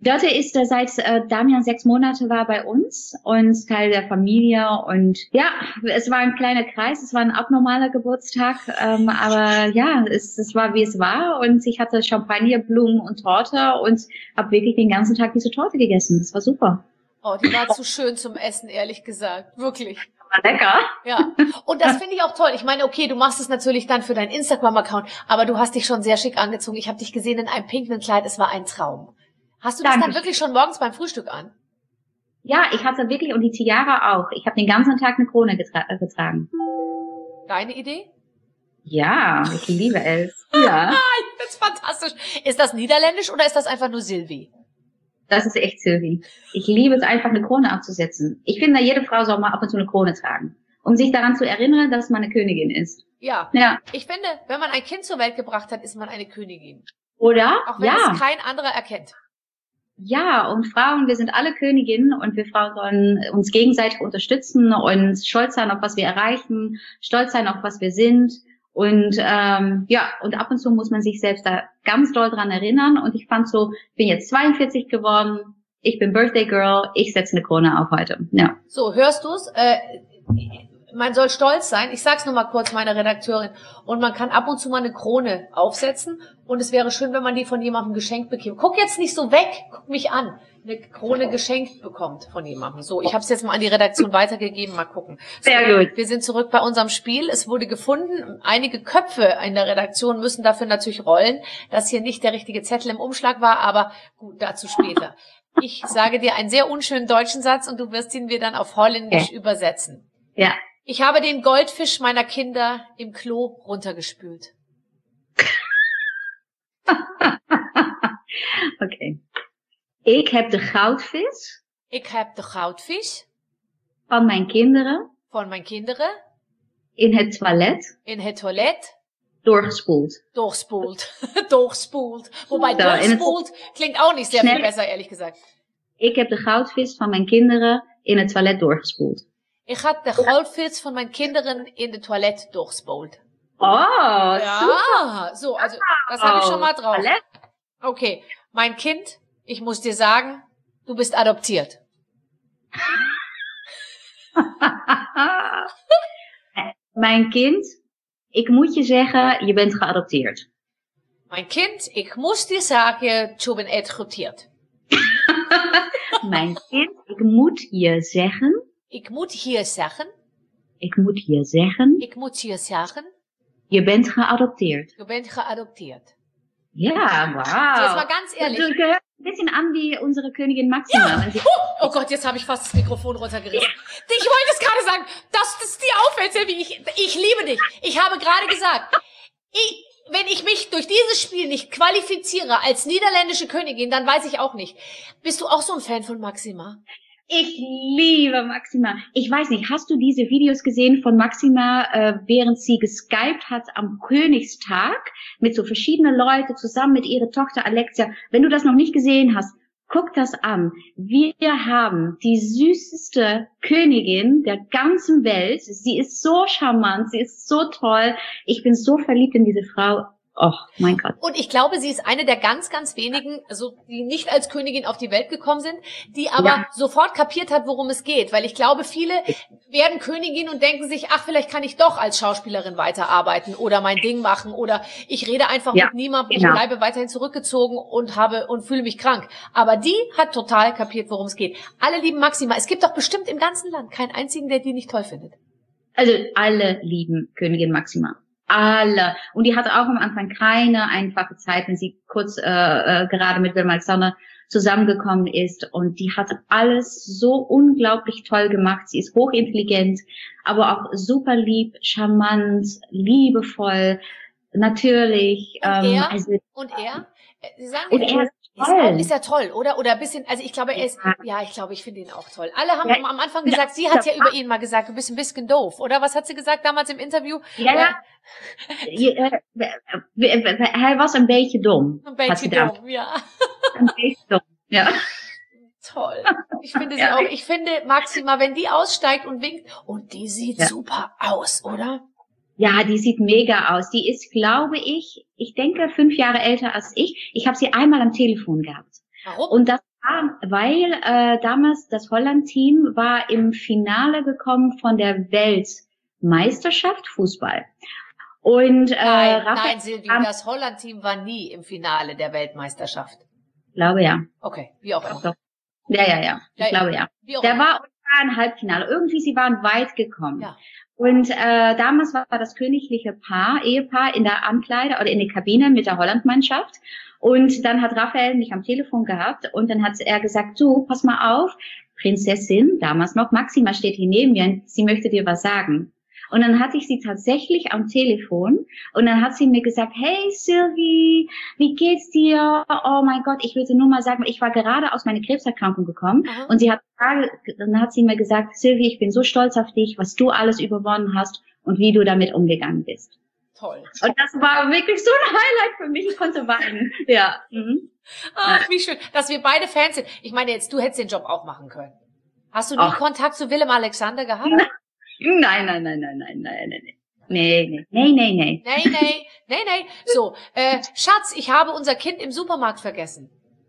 Dörte ist äh, seit äh, Damian sechs Monate war bei uns und Teil der Familie und ja, es war ein kleiner Kreis, es war ein abnormaler Geburtstag, ähm, aber ja, es, es war wie es war und ich hatte Champagner, Blumen und Torte und habe wirklich den ganzen Tag diese Torte gegessen. Das war super. Oh, die war zu schön zum Essen, ehrlich gesagt. Wirklich. War lecker. Ja. Und das finde ich auch toll. Ich meine, okay, du machst es natürlich dann für deinen Instagram-Account, aber du hast dich schon sehr schick angezogen. Ich habe dich gesehen in einem pinken Kleid. Es war ein Traum. Hast du das Danke. dann wirklich schon morgens beim Frühstück an? Ja, ich hatte wirklich und die Tiara auch. Ich habe den ganzen Tag eine Krone getra äh, getragen. Deine Idee? Ja, ich liebe es. Ja. Das ist fantastisch. Ist das niederländisch oder ist das einfach nur Sylvie? Das ist echt Sylvie. Ich liebe es einfach, eine Krone abzusetzen. Ich finde, jede Frau soll mal ab und zu eine Krone tragen, um sich daran zu erinnern, dass man eine Königin ist. Ja. Ja. Ich finde, wenn man ein Kind zur Welt gebracht hat, ist man eine Königin. Oder? Auch wenn Ja. es kein anderer erkennt. Ja, und Frauen, wir sind alle Königinnen und wir Frauen sollen uns gegenseitig unterstützen und stolz sein auf was wir erreichen, stolz sein auf was wir sind. Und ähm, ja, und ab und zu muss man sich selbst da ganz doll dran erinnern. Und ich fand so, ich bin jetzt zweiundvierzig geworden, ich bin Birthday Girl, ich setze eine Krone auf heute. Ja. So, hörst du's? Äh, man soll stolz sein. Ich sag's nur mal kurz meiner Redakteurin. Und man kann ab und zu mal eine Krone aufsetzen. Und es wäre schön, wenn man die von jemandem geschenkt bekäme. Guck jetzt nicht so weg, guck mich an. Eine Krone geschenkt bekommt von jemandem. So, ich habe es jetzt mal an die Redaktion weitergegeben. Mal gucken. So, Sehr gut. Wir sind zurück bei unserem Spiel. Es wurde gefunden. Einige Köpfe in der Redaktion müssen dafür natürlich rollen, dass hier nicht der richtige Zettel im Umschlag war. Aber gut, dazu später. Ich sage dir einen sehr unschönen deutschen Satz und du wirst ihn mir dann auf Holländisch Okay. übersetzen. Ja. Ich habe den Goldfisch meiner Kinder im Klo runtergespült. Okay. Ik heb de goudvis Ich heb de goudvis van mijn kinderen von meinen Kinderen in het toilet in het toilet doorgespoeld. durchspult. durchspult. Wobei So, in het- durchspult klingt auch nicht sehr Schnell. viel besser, ehrlich gesagt. Ik heb de goudvis van mijn kinderen in het toilet doorgespoeld. Ich habe den Goldfisch von meinen Kindern in de toilet durchspult. Oh, Ja, so, also das habe ich schon mal drauf. Toilet. Okay, mein Kind, ich muss dir sagen, du bist adoptiert. Mijn kind, ik moet je zeggen, je bent geadopteerd. Mein Kind, ich muss dir sagen, du bist adoptiert. Mijn kind, ik moet je zeggen, Ich muss hier sagen, ik moet je zeggen, ich muss hier sagen, je bent geadopteerd. du bist geadoptiert. Ja, wow. So, jetzt mal ganz ehrlich. Du gehörst ein bisschen an wie unsere Königin Maxima. Wenn sie- Oh Gott, jetzt habe ich fast das Mikrofon runtergerissen. Ich wollte es gerade sagen, dass das dir auffällt, Silvi. Ich, ich liebe dich. Ich habe gerade gesagt, ich, wenn ich mich durch dieses Spiel nicht qualifiziere als niederländische Königin, dann weiß ich auch nicht. Bist du auch so ein Fan von Maxima? Ich liebe Maxima. Ich weiß nicht, hast du diese Videos gesehen von Maxima, äh, während sie geskypt hat am Königstag mit so verschiedenen Leuten zusammen mit ihrer Tochter Alexia? Wenn du das noch nicht gesehen hast, guck das an. Wir haben die süßeste Königin der ganzen Welt. Sie ist so charmant, sie ist so toll. Ich bin so verliebt in diese Frau. Oh, mein Gott. Und ich glaube, sie ist eine der ganz, ganz wenigen, also die nicht als Königin auf die Welt gekommen sind, die aber Ja. sofort kapiert hat, worum es geht. Weil ich glaube, viele werden Königin und denken sich, ach, vielleicht kann ich doch als Schauspielerin weiterarbeiten oder mein Ding machen oder ich rede einfach Ja, mit niemandem, genau. ich bleibe weiterhin zurückgezogen und habe und fühle mich krank. Aber die hat total kapiert, worum es geht. Alle lieben Maxima. Es gibt doch bestimmt im ganzen Land keinen einzigen, der die nicht toll findet. Also alle lieben Königin Maxima. Alle. Und die hatte auch am Anfang keine einfache Zeit, wenn sie kurz äh, äh, gerade mit Willem Alexander zusammengekommen ist. Und die hat alles so unglaublich toll gemacht. Sie ist hochintelligent, aber auch super lieb, charmant, liebevoll, natürlich. Und ähm, er? also, Und er? Äh, Sie sagen, und er ist Ist, toll. auch, ist er toll, oder? Oder ein bisschen, also ich glaube, er ist, Ja. ja, ich glaube, ich finde ihn auch toll. Alle haben Ja. am Anfang gesagt, sie hat ja über ihn mal gesagt, du bist ein bisschen doof, oder? Was hat sie gesagt damals im Interview? Ja, ja. Je, äh, äh, äh, hij was een beetje dom. Ein hat sie bisschen da. doof, ja. Ein bisschen dumm. Ja. Toll. Ich finde sie Ja. auch, ich finde Maxima, wenn die aussteigt und winkt, und die sieht Ja. super aus, oder? Ja, die sieht mega aus. Die ist, glaube ich, ich denke, fünf Jahre älter als ich. Ich habe sie einmal am Telefon gehabt. Warum? Und das Ah, weil äh, damals das Holland-Team war im Finale gekommen von der Weltmeisterschaft Fußball. Und äh, Nein, Raphael, nein, Silvi, das Holland-Team war nie im Finale der Weltmeisterschaft. Ich glaube ja. Okay, wie auch immer. Ja, ja, ja. Ich Ja, ja. glaube ja. Wie auch Der immer. war war ein Halbfinale. Irgendwie, sie waren weit gekommen. Ja. Und äh, damals war das königliche Paar, Ehepaar in der Ankleide oder in der Kabine mit der Hollandmannschaft. Und dann hat Raphael mich am Telefon gehabt und dann hat er gesagt, du, pass mal auf, Prinzessin, damals noch, Maxima steht hier neben mir, sie möchte dir was sagen. Und dann hatte ich sie tatsächlich am Telefon und dann hat sie mir gesagt, hey Sylvie, wie geht's dir? Oh mein Gott, ich würde nur mal sagen, ich war gerade aus meiner Krebserkrankung gekommen. Aha. Und sie hat, dann hat sie mir gesagt, Sylvie, ich bin so stolz auf dich, was du alles überwunden hast und wie du damit umgegangen bist. Toll. Und das war wirklich so ein Highlight für mich, ich konnte weinen. Ja. Mhm. Ach, wie schön, dass wir beide Fans sind. Ich meine jetzt, du hättest den Job auch machen können. Hast du nie Ach. Kontakt zu Willem Alexander gehabt? Nein, nein, nein, nein, nein, nein, nein, nein. Nee, nee, nee, nee, nee. Nee, nee, nee, nee. So, äh, Schatz, ich habe unser Kind im Supermarkt vergessen.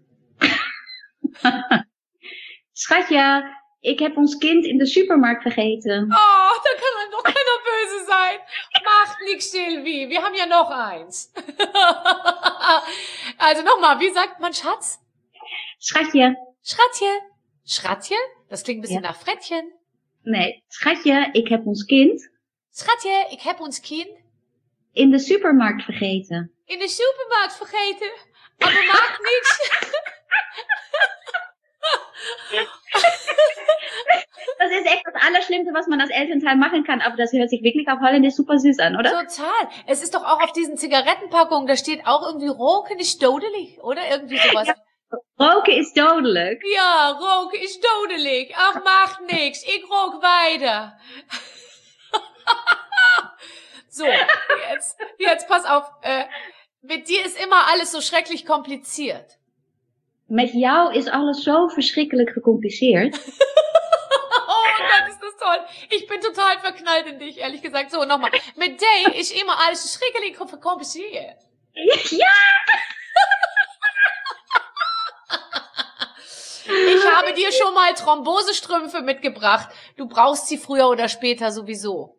Schatje, ik heb ons kind in de supermarkt vergeten. Oh, da kann man doch keiner böse sein. Macht nix, Silvi. Wir haben ja noch eins. Also nochmal, wie sagt man Schatz? Schatje. Schratje. Schratje? Das klingt ein bisschen Ja. nach Frettchen. Nee, schatje, ik heb ons kind Schratje, ich heb ons kind in de supermarkt vergeten. in de Supermarkt vergeten. Aber macht nix. Das ist echt das Allerschlimmste, was man als Elternteil machen kann, aber das hört sich wirklich auf Holländisch super süß an, oder? Total. Es ist doch auch auf diesen Zigarettenpackungen, da steht auch irgendwie Roken ist dodelig, oder? Irgendwie sowas. Ja. Roken is dodelijk. Ja, roken ist dodelig. Ach, macht nix. Ich rook weiter. So, jetzt, jetzt pass auf. Äh, mit dir ist immer alles so schrecklich kompliziert. Met jou is alles zo verschrikkelijk gecompliceerd. Oh Gott, ist das toll. Ich bin total verknallt in dich, ehrlich gesagt. So, nochmal. Mit dir ist immer alles so schrecklich kompliziert. Ja! Ich habe dir schon mal Thrombosestrümpfe mitgebracht. Du brauchst sie früher oder später sowieso.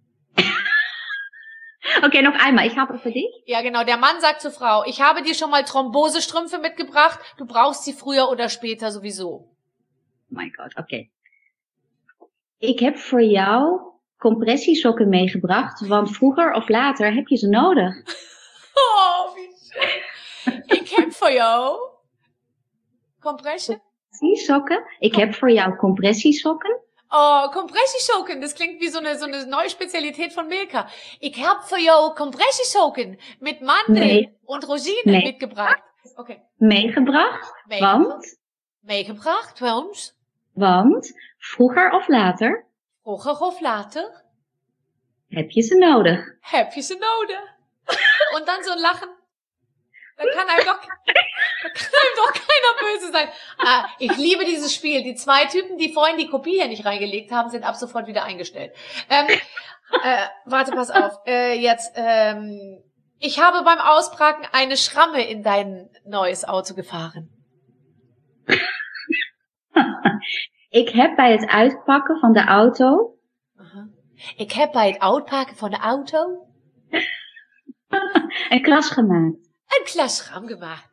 Okay, noch einmal. Ich habe für dich. Ja, genau. Der Mann sagt zur Frau, ich habe dir schon mal Thrombosestrümpfe mitgebracht. Du brauchst sie früher oder später sowieso. Oh mein Gott, oké. Ik heb voor jou compressiesokken meegebracht, want vroeger of later heb je ze nodig. Oh, wie schön. Ich heb voor jou Kompressie? Compressiesokken? Ik heb voor jou compressiesokken. Oh, Kompressiesokken, das klingt wie so eine, so eine neue Spezialität von Milka. Ich hab für jou Kompressiesokken mit Mandeln Nee. und Rosinen Nee. mitgebracht. Okay. Meegebracht, Meegebracht. want, Meegebracht, want, want vroeger of later vroeger of later, heb je ze nodig. heb je ze nodig. Und dann so ein Lachen. Da kann einem doch, da kann einem doch keiner böse sein. Ah, ich liebe dieses Spiel. Die zwei Typen, die vorhin die Kopie hier nicht reingelegt haben, sind ab sofort wieder eingestellt. Ähm, äh, warte, pass auf. Äh, jetzt, ähm, ich habe beim Auspacken eine Schramme in dein neues Auto gefahren. Ik heb bij het uitpakken van de auto Aha. Ik heb bij het uitpakken van de auto een kras gemaakt. ein Klatschramm gemacht.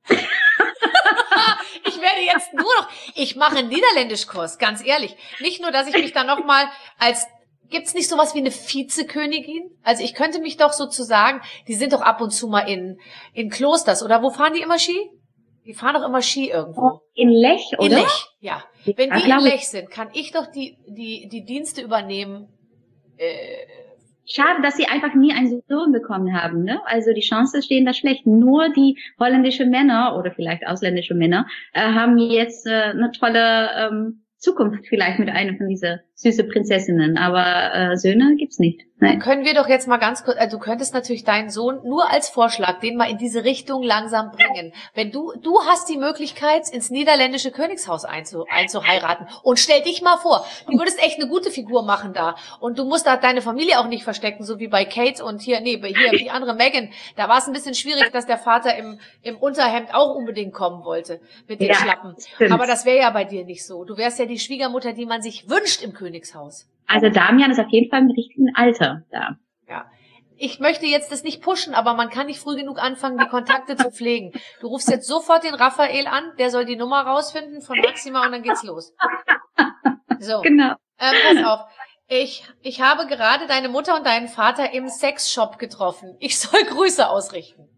Ich werde jetzt nur noch, ich mache einen Niederländischkurs, ganz ehrlich. Nicht nur, dass ich mich dann nochmal als, gibt's nicht sowas wie eine Vizekönigin? Also ich könnte mich doch sozusagen, die sind doch ab und zu mal in, in Klosters, oder wo fahren die immer Ski? Die fahren doch immer Ski irgendwo. In Lech, In oder? Lech, ja. Wenn Ja, die in glaub ich. Lech sind, kann ich doch die, die, die Dienste übernehmen, äh, Schade, dass sie einfach nie einen Sohn bekommen haben, ne? Also die Chancen stehen da schlecht. Nur die holländische Männer oder vielleicht ausländische Männer äh, haben jetzt äh, eine tolle ähm, Zukunft vielleicht mit einer von dieser süßen Prinzessinnen. Aber äh, Söhne gibt's nicht. Nein. Können wir doch jetzt mal ganz kurz, also du könntest natürlich deinen Sohn nur als Vorschlag, den mal in diese Richtung langsam bringen. Wenn du, du hast die Möglichkeit, ins niederländische Königshaus einzu, einzuheiraten. Und stell dich mal vor, du würdest echt eine gute Figur machen da. Und du musst da deine Familie auch nicht verstecken, so wie bei Kate und hier, nee, hier, die andere Meghan. Da war es ein bisschen schwierig, dass der Vater im, im Unterhemd auch unbedingt kommen wollte, mit den Ja, Schlappen. stimmt. Aber das wäre ja bei dir nicht so. Du wärst ja die Schwiegermutter, die man sich wünscht im Königshaus. Also Damian ist auf jeden Fall im richtigen Alter da. Ja. Ich möchte jetzt das nicht pushen, aber man kann nicht früh genug anfangen, die Kontakte zu pflegen. Du rufst jetzt sofort den Raphael an, der soll die Nummer rausfinden von Maxima und dann geht's los. So. Genau. Ähm, pass auf. Ich, ich habe gerade deine Mutter und deinen Vater im Sexshop getroffen. Ich soll Grüße ausrichten.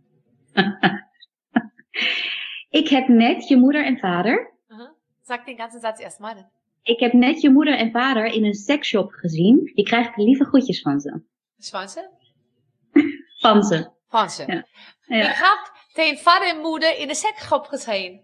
Ik heb net je moeder en vader. Aha. Sag den ganzen Satz erstmal. Ik heb net je moeder en vader in een seksshop gezien. Je krijgt lieve groetjes van ze. Schwanze? Van ze. Franse. Ja. Ja. Ik heb den Vater en moeder in de seksshop gezien.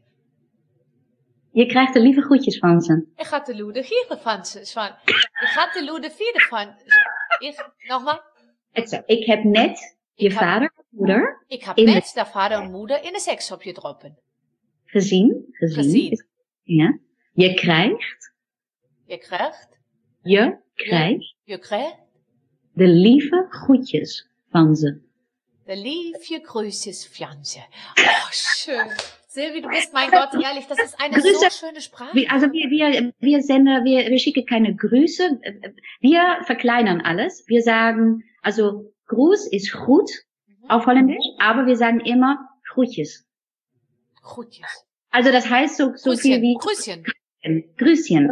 Je krijgt de lieve groetjes van ze. Ik had de loede vierde van ze. Schwan. Ik had de loede vierde van. Ik, nogmaals. Also, ik heb net je Ik heb- vader en moeder Ik heb In de- net de vader en moeder in de seksshop getroffen. gezien. Gezien. Gezien. Ja. Je krijgt, Je krijgt, je krijgt je krijgt de lieve groetjes van ze. de liefje Grüßes van ze. Oh, schön. Silvi, du bist, mein Gott, ehrlich, das ist eine so Grüße. schöne Sprache. Wir, also wir, wir, wir senden, wir, wir schicken keine Grüße. Wir verkleinern alles. Wir sagen, also Gruß ist gut auf Holländisch, aber wir sagen immer Groetjes. Groetjes. Also das heißt so, so viel Grüßchen, wie Grüßchen. Grüßchen.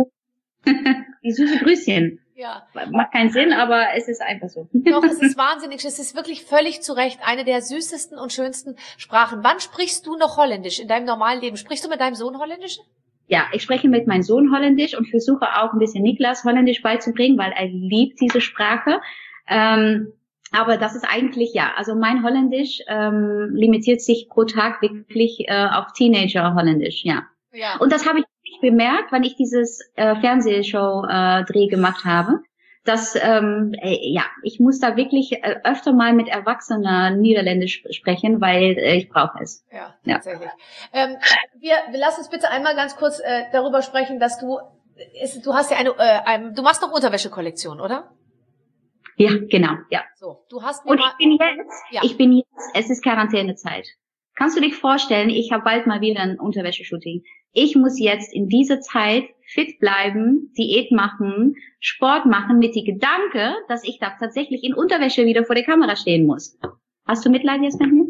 Die süße Grüßchen. Ja. Macht keinen Sinn, aber es ist einfach so. Doch, es ist wahnsinnig. Es ist wirklich völlig zu Recht eine der süßesten und schönsten Sprachen. Wann sprichst du noch Holländisch in deinem normalen Leben? Sprichst du mit deinem Sohn Holländisch? Ja, ich spreche mit meinem Sohn Holländisch und versuche auch ein bisschen Niklas Holländisch beizubringen, weil er liebt diese Sprache. Ähm, aber das ist eigentlich, ja, also mein Holländisch ähm, limitiert sich pro Tag wirklich äh, auf Teenager-Holländisch, ja. Ja. Und das habe ich bemerkt, wenn ich dieses äh, Fernsehshow-Dreh gemacht habe, dass, ähm, äh, ja, ich muss da wirklich äh, öfter mal mit Erwachsenen Niederländisch sprechen, weil äh, ich brauche es. Ja, Ja. tatsächlich. Ähm, wir, wir lassen uns bitte einmal ganz kurz äh, darüber sprechen, dass du, ist, du hast ja eine, äh, ein, du machst noch Unterwäschekollektion, oder? Ja, genau, ja. So, du hast mir Und mal, ich bin jetzt, Ja. ich bin jetzt, es ist Quarantänezeit. Kannst du dich vorstellen, ich habe bald mal wieder ein Unterwäscheshooting. Ich muss jetzt in dieser Zeit fit bleiben, Diät machen, Sport machen mit dem Gedanke, dass ich da tatsächlich in Unterwäsche wieder vor der Kamera stehen muss. Hast du Mitleid jetzt mit mir?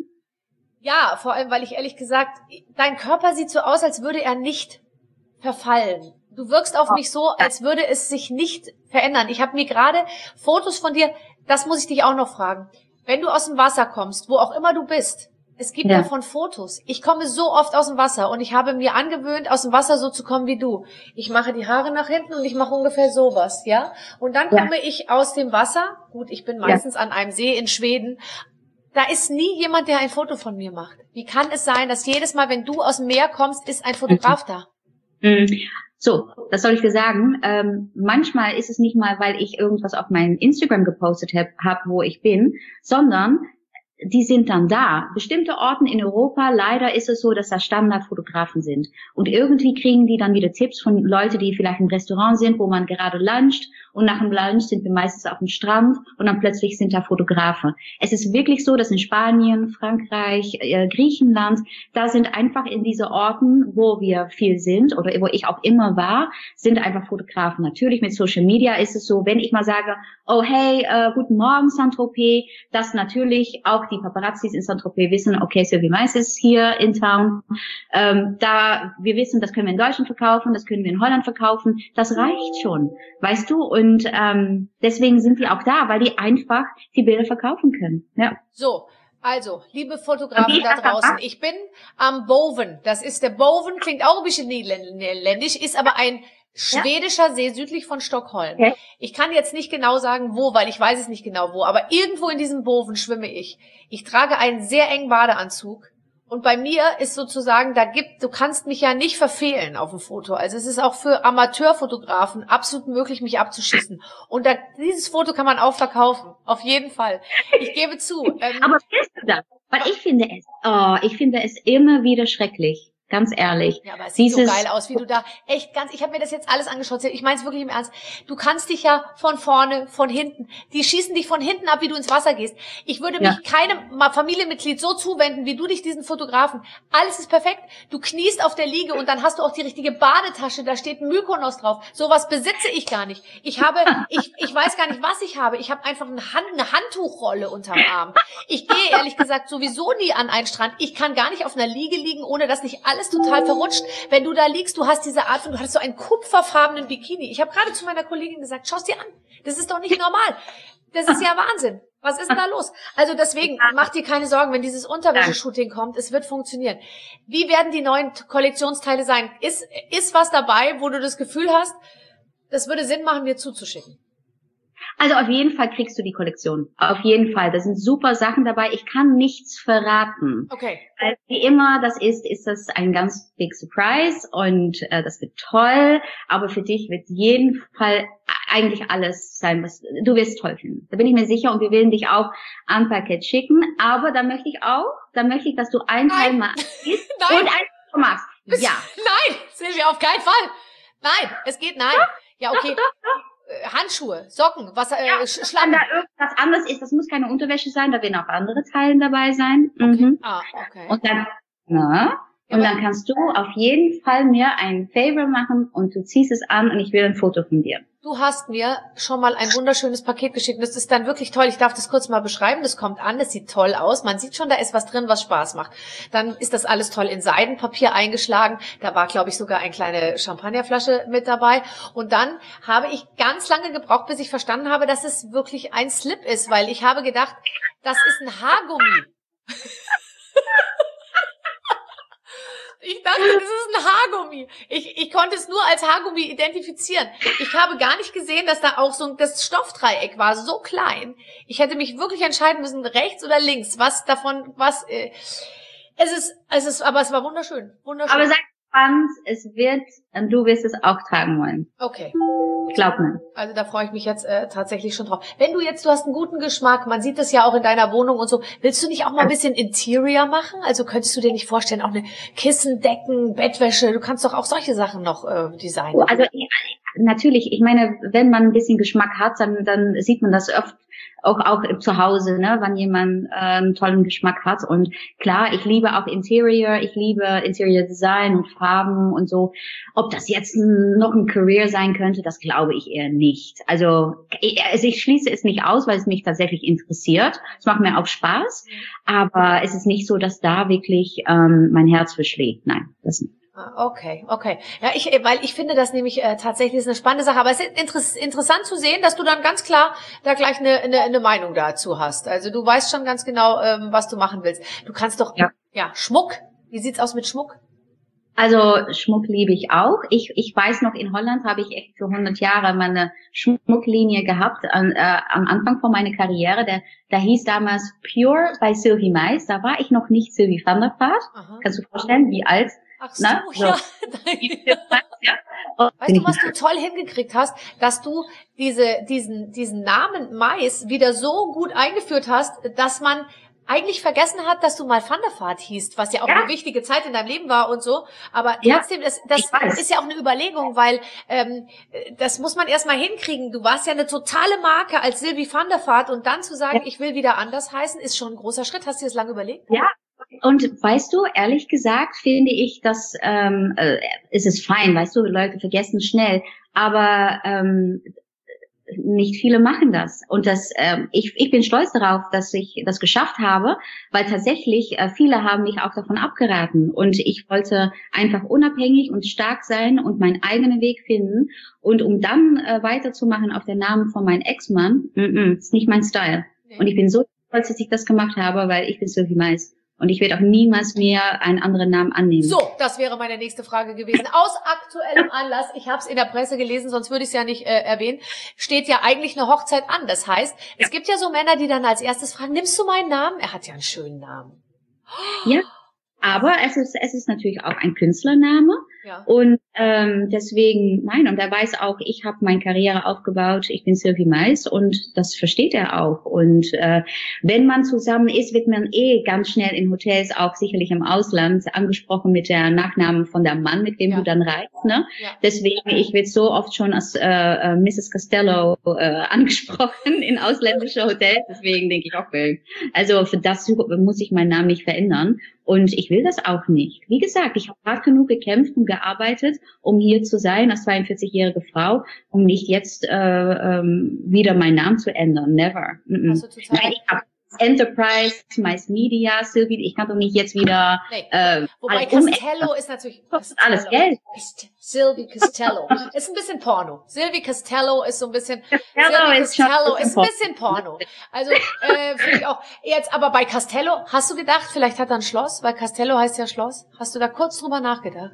ja, vor allem, weil ich ehrlich gesagt, dein Körper sieht so aus, als würde er nicht verfallen. Du wirkst auf mich so, als würde es sich nicht verändern. Ich habe mir gerade Fotos von dir, das muss ich dich auch noch fragen. Wenn du aus dem Wasser kommst, wo auch immer du bist, es gibt Ja. davon Fotos. Ich komme so oft aus dem Wasser und ich habe mir angewöhnt, aus dem Wasser so zu kommen wie du. Ich mache die Haare nach hinten und ich mache ungefähr sowas, ja? Und dann Ja. komme ich aus dem Wasser. Gut, ich bin meistens an einem See in Schweden. Da ist nie jemand, der ein Foto von mir macht. Wie kann es sein, dass jedes Mal, wenn du aus dem Meer kommst, ist ein Fotograf da? Mhm. So, das soll ich dir sagen. Ähm, manchmal ist es nicht mal, weil ich irgendwas auf meinem Instagram gepostet habe, hab, wo ich bin, sondern die sind dann da. Bestimmte Orten in Europa, leider ist es so, dass da Standardfotografen sind. Und irgendwie kriegen die dann wieder Tipps von Leuten, die vielleicht im Restaurant sind, wo man gerade luncht. Und nach dem Lunch sind wir meistens auf dem Strand und dann plötzlich sind da Fotografen. Es ist wirklich so, dass in Spanien, Frankreich, äh, Griechenland, da sind einfach in diese Orten, wo wir viel sind oder wo ich auch immer war, sind einfach Fotografen. Natürlich mit Social Media ist es so, wenn ich mal sage, oh hey, äh, guten Morgen Saint-Tropez, dass natürlich auch die Paparazzis in Saint-Tropez wissen, okay, Sylvie Mais ist hier in Town. Ähm, da wir wissen, das können wir in Deutschland verkaufen, das können wir in Holland verkaufen. Das reicht schon, weißt du? Und ähm, deswegen sind die auch da, weil die einfach die Bilder verkaufen können. Ja. So, also, liebe Fotografen da draußen, ich bin am Boven. Das ist der Boven, klingt auch ein bisschen niederländisch, ist aber ein schwedischer See südlich von Stockholm. Okay. Ich kann jetzt nicht genau sagen, wo, weil ich weiß es nicht genau wo, aber irgendwo in diesem Boven schwimme ich. Ich trage einen sehr engen Badeanzug Und bei mir ist sozusagen, da gibt, du kannst mich ja nicht verfehlen auf dem Foto. Also es ist auch für Amateurfotografen absolut möglich, mich abzuschießen. Und da, dieses Foto kann man auch verkaufen. Auf jeden Fall. Ich gebe zu. Ähm, Aber willst du das? Weil ich finde es, oh, ich finde es immer wieder schrecklich. Ganz ehrlich. Ja, aber es sieht Dieses so geil aus, wie du da echt ganz, ich habe mir das jetzt alles angeschaut, ich meine es wirklich im Ernst, du kannst dich ja von vorne, von hinten, die schießen dich von hinten ab, wie du ins Wasser gehst. Ich würde mich Ja. keinem Familienmitglied so zuwenden, wie du dich diesen Fotografen. Alles ist perfekt, du kniest auf der Liege und dann hast du auch die richtige Badetasche, da steht Mykonos drauf. Sowas besitze ich gar nicht. Ich habe, ich, ich weiß gar nicht, was ich habe. Ich habe einfach eine, Hand, eine Handtuchrolle unterm Arm. Ich gehe ehrlich gesagt sowieso nie an einen Strand. Ich kann gar nicht auf einer Liege liegen, ohne dass nicht alles total verrutscht. Wenn du da liegst, du hast diese Art von, du hattest so einen kupferfarbenen Bikini. Ich habe gerade zu meiner Kollegin gesagt, schau's dir an. Das ist doch nicht normal. Das ist ja Wahnsinn. Was ist denn da los? Also deswegen, mach dir keine Sorgen, wenn dieses Unterwäsche-Shooting kommt, es wird funktionieren. Wie werden die neuen Kollektionsteile sein? Ist, ist was dabei, wo du das Gefühl hast, das würde Sinn machen, mir zuzuschicken? Also auf jeden Fall kriegst du die Kollektion. Auf jeden Fall. Da sind super Sachen dabei. Ich kann nichts verraten. Okay. Weil wie immer das ist, ist das ein ganz big Surprise und äh, das wird toll. Aber für dich wird jeden Fall eigentlich alles sein, was du wirst toll finden. Da bin ich mir sicher und wir werden dich auch ein Paket schicken. Aber da möchte ich auch, da möchte ich, dass du ein Teil machst und ein Teil machst. Ja. Nein, Silvia, auf keinen Fall. Nein, es geht, nein. Ja, okay. Handschuhe, Socken, was, äh, ja, Schlamm. Wenn da irgendwas anderes ist, das muss keine Unterwäsche sein, da werden auch andere Teilen dabei sein. Okay. Mhm. Ah, okay. Und dann, na, Ja, und aber- dann kannst du auf jeden Fall mir ein Favor machen und du ziehst es an und ich will ein Foto von dir. Du hast mir schon mal ein wunderschönes Paket geschickt. Das ist dann wirklich toll. Ich darf das kurz mal beschreiben. Das kommt an, das sieht toll aus. Man sieht schon, da ist was drin, was Spaß macht. Dann ist das alles toll in Seidenpapier eingeschlagen. Da war, glaube ich, sogar eine kleine Champagnerflasche mit dabei. Und dann habe ich ganz lange gebraucht, bis ich verstanden habe, dass es wirklich ein Slip ist, weil ich habe gedacht, das ist ein Haargummi. Ich dachte, das ist ein Haargummi. Ich, ich konnte es nur als Haargummi identifizieren. Ich habe gar nicht gesehen, dass da auch so ein, das Stoffdreieck war so klein. Ich hätte mich wirklich entscheiden müssen, rechts oder links, was davon, was, äh, es ist, es ist, aber es war wunderschön, wunderschön. Aber sei gespannt, es wird, und du wirst es auch tragen wollen. Okay. Glaub mir. Also da freue ich mich jetzt äh, tatsächlich schon drauf. Wenn du jetzt, du hast einen guten Geschmack, man sieht das ja auch in deiner Wohnung und so, willst du nicht auch mal ein bisschen Interior machen? Also könntest du dir nicht vorstellen, auch eine Kissen, Decken, Bettwäsche, du kannst doch auch solche Sachen noch äh, designen. Also ich, natürlich, ich meine, wenn man ein bisschen Geschmack hat, dann, dann sieht man das oft auch auch zu Hause, ne, wenn jemand äh, einen tollen Geschmack hat. Und klar, ich liebe auch Interior, ich liebe Interior Design und Farben und so. Ob das jetzt noch ein Career sein könnte, das glaube ich eher nicht. Also ich, also ich schließe es nicht aus, weil es mich tatsächlich interessiert. Es macht mir auch Spaß, aber es ist nicht so, dass da wirklich ähm, mein Herz für schlägt. Nein, das nicht. Okay, okay. Ja, ich, weil ich finde das nämlich äh, tatsächlich ist eine spannende Sache. Aber es ist interess interessant zu sehen, dass du dann ganz klar da gleich eine, eine, eine Meinung dazu hast. Also du weißt schon ganz genau, ähm, was du machen willst. Du kannst doch, ja, ja Schmuck. Wie sieht's aus mit Schmuck? Also Schmuck liebe ich auch. Ich, ich weiß noch, in Holland habe ich echt für hundert Jahre meine Schmucklinie gehabt an, äh, am Anfang von meiner Karriere. Der, da hieß damals Pure bei Sylvie Mais. Da war ich noch nicht Sylvie van der Vaart. Aha. Kannst du dir vorstellen, wie alt? Ach so, Na, so. ja. ja. Weißt du, was du toll hingekriegt hast, dass du diese, diesen, diesen Namen Mais wieder so gut eingeführt hast, dass man eigentlich vergessen hat, dass du mal Van der Vaart hießt, was ja auch ja. eine wichtige Zeit in deinem Leben war und so. Aber trotzdem, ja, das, das ist ja auch eine Überlegung, weil ähm, das muss man erstmal hinkriegen. Du warst ja eine totale Marke als Sylvie van der Vaart und dann zu sagen, ja. ich will wieder anders heißen, ist schon ein großer Schritt. Hast du das lange überlegt? Ja. Und weißt du, ehrlich gesagt finde ich, dass ähm, äh, es ist fein, weißt du, Leute vergessen schnell, aber ähm, nicht viele machen das. Und das, ähm, ich, ich bin stolz darauf, dass ich das geschafft habe, weil tatsächlich äh, viele haben mich auch davon abgeraten. Und ich wollte einfach unabhängig und stark sein und meinen eigenen Weg finden. Und um dann äh, weiterzumachen auf den Namen von meinem Ex-Mann, mm-mm, ist nicht mein Style. Nee. Und ich bin so stolz, dass ich das gemacht habe, weil ich bin Sylvie Mais. Und ich werde auch niemals mehr einen anderen Namen annehmen. So, das wäre meine nächste Frage gewesen. Aus aktuellem Anlass, ich habe es in der Presse gelesen, sonst würde ich es ja nicht äh, erwähnen, steht ja eigentlich eine Hochzeit an. Das heißt, ja. es gibt ja so Männer, die dann als erstes fragen, nimmst du meinen Namen? Er hat ja einen schönen Namen. Ja. Aber es ist, es ist natürlich auch ein Künstlername. Ja. Und ähm, deswegen, nein, und er weiß auch, ich habe meine Karriere aufgebaut, ich bin Sylvie Mais und das versteht er auch. Und äh, wenn man zusammen ist, wird man eh ganz schnell in Hotels, auch sicherlich im Ausland, angesprochen mit der Nachnamen von der Mann, mit dem Ja. du dann reist. Ne? Ja. Deswegen, ich werde so oft schon als äh, äh, Misses Costello äh, angesprochen in ausländische Hotels. Deswegen denke ich auch, okay. Also für das muss ich meinen Namen nicht verändern. Und ich will das auch nicht. Wie gesagt, ich habe hart genug gekämpft und gearbeitet, um hier zu sein als zweiundvierzigjährige Frau, um nicht jetzt äh, ähm, wieder meinen Namen zu ändern. Never. Mm-mm. Hast du total Nein, ich habe Enterprise, Mais Media, Sylvie, ich kann doch nicht jetzt wieder Nee. äh, Wobei alles Castello umändern. ist natürlich Kostet alles Geld. Cast- Sylvie Costello. Ist ein bisschen Porno. Sylvie Costello ist so ein bisschen, Costello Sylvie ist schon Costello ein ist ein bisschen bisschen Porno. Also, äh, finde ich auch. Jetzt aber bei Castello, hast du gedacht, vielleicht hat er ein Schloss? Weil Castello heißt ja Schloss. Hast du da kurz drüber nachgedacht?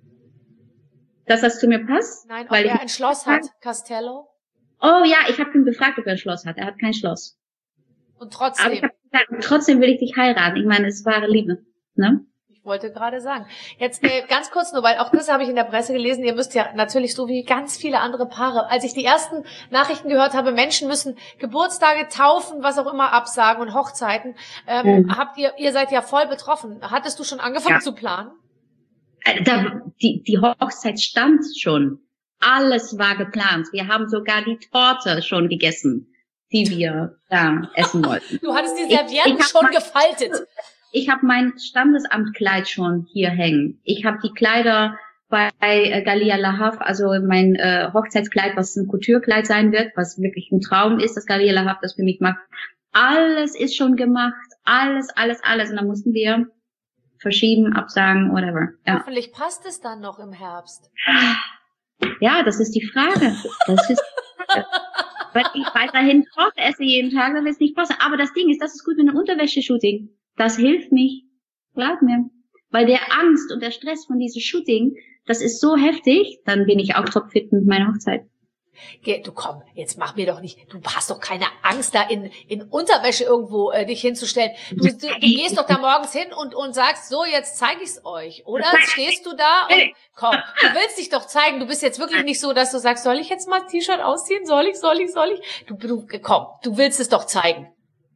Dass das zu mir passt? Nein, ob Weil er ich- ein Schloss hat, Castello. Oh ja, ich habe ihn gefragt, ob er ein Schloss hat. Er hat kein Schloss. Und Aber ich trotzdem, habe gesagt, trotzdem will ich dich heiraten. Ich meine, es ist wahre Liebe. Ne? ich wollte gerade sagen. Jetzt äh, ganz kurz nur, weil auch das habe ich in der Presse gelesen. Ihr müsst ja natürlich so wie ganz viele andere Paare. Als ich die ersten Nachrichten gehört habe, Menschen müssen Geburtstage, Taufen, was auch immer absagen und Hochzeiten, ähm, Mhm. habt ihr, ihr seid ja voll betroffen. Hattest du schon angefangen Ja. zu planen? Äh, Da, die, die Hochzeit stand schon. Alles war geplant. Wir haben sogar die Torte schon gegessen, die wir da essen wollten. Du hattest die Ich- Servietten ich hab schon mein- gefaltet. Ich habe mein Standesamtkleid schon hier hängen. Ich habe die Kleider bei äh, Galia Lahav, also mein äh, Hochzeitskleid, was ein Couture-Kleid sein wird, was wirklich ein Traum ist, dass Galia Lahav das für mich macht. Alles ist schon gemacht. Alles, alles, alles. Und dann mussten wir verschieben, absagen, whatever. Ja, Hoffentlich passt es dann noch im Herbst. ja, das ist die Frage. Das ist Weil ich weiterhin Koch esse jeden Tag, dann wird es nicht passen. Aber das Ding ist, das ist gut mit einem Unterwäsche-Shooting. Das hilft mich. Glaub mir. Weil der Angst und der Stress von diesem Shooting, das ist so heftig, dann bin ich auch topfit mit meiner Hochzeit. Geh, du komm, jetzt mach mir doch nicht, du hast doch keine Angst, da in, in Unterwäsche irgendwo äh, dich hinzustellen. Du, du, du gehst doch da morgens hin und, und sagst, so, jetzt zeige ich's euch. Oder stehst du da und komm, du willst dich doch zeigen. Du bist jetzt wirklich nicht so, dass du sagst, soll ich jetzt mal das T-Shirt ausziehen? Soll ich, soll ich, soll ich? Du, du, komm, du willst es doch zeigen.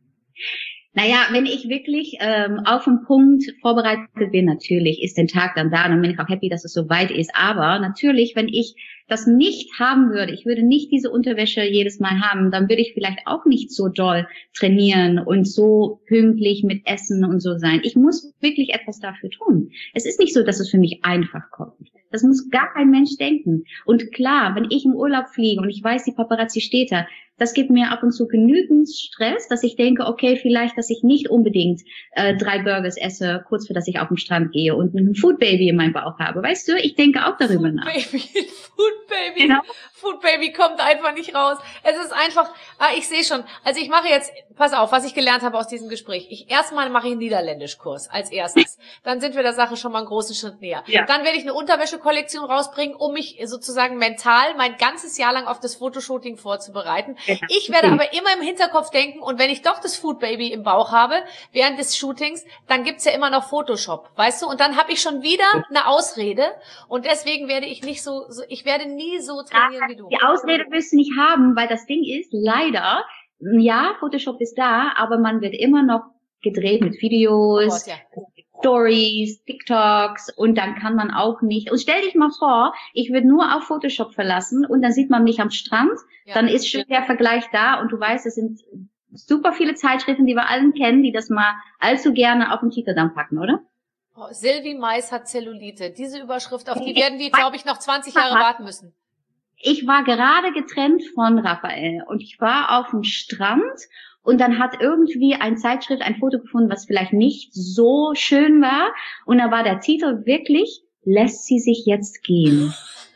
Naja, wenn ich wirklich ähm, auf den Punkt vorbereitet bin, natürlich ist der Tag dann da und dann bin ich auch happy, dass es so weit ist. Aber natürlich, wenn ich das nicht haben würde, ich würde nicht diese Unterwäsche jedes Mal haben, dann würde ich vielleicht auch nicht so doll trainieren und so pünktlich mit Essen und so sein. Ich muss wirklich etwas dafür tun. Es ist nicht so, dass es für mich einfach kommt. Das muss gar kein Mensch denken. Und klar, wenn ich im Urlaub fliege und ich weiß, die Paparazzi steht da, das gibt mir ab und zu genügend Stress, dass ich denke, okay, vielleicht, dass ich nicht unbedingt äh, drei Burgers esse, kurz vor, dass ich auf den Strand gehe und ein Food Baby in meinem Bauch habe. Weißt du, ich denke auch darüber Food nach. Baby, Food Baby, Genau. Food Baby kommt einfach nicht raus. Es ist einfach, ah, ich sehe schon, also ich mache jetzt, pass auf, was ich gelernt habe aus diesem Gespräch. Ich erstmal mache ich einen Niederländischkurs als erstes. Dann sind wir der Sache schon mal einen großen Schritt näher. Ja. Dann werde ich eine Unterwäschekollektion rausbringen, um mich sozusagen mental mein ganzes Jahr lang auf das Fotoshooting vorzubereiten. Genau. Ich werde aber immer im Hinterkopf denken, und wenn ich doch das Food Baby im Bauch habe, während des Shootings, dann gibt's ja immer noch Photoshop, weißt du? Und dann habe ich schon wieder eine Ausrede, und deswegen werde ich nicht so, so ich werde nie so trainieren wie du. Die Ausrede wirst du nicht haben, weil das Ding ist, leider, ja, Photoshop ist da, aber man wird immer noch gedreht mit Videos, Oh Gott, ja. Stories, TikToks, und dann kann man auch nicht, und stell dich mal vor, ich würde nur auf Photoshop verlassen und dann sieht man mich am Strand, Ja. dann ist schon der Vergleich da und du weißt, es sind super viele Zeitschriften, die wir allen kennen, die das mal allzu gerne auf den Titel dann packen, oder? Oh, Sylvie Mais hat Zellulite. Diese Überschrift, auf die werden wir, glaube ich, noch zwanzig Jahre warten müssen. Ich war gerade getrennt von Raphael und ich war auf dem Strand und dann hat irgendwie ein Zeitschrift ein Foto gefunden, was vielleicht nicht so schön war, und da war der Titel wirklich, lässt sie sich jetzt gehen.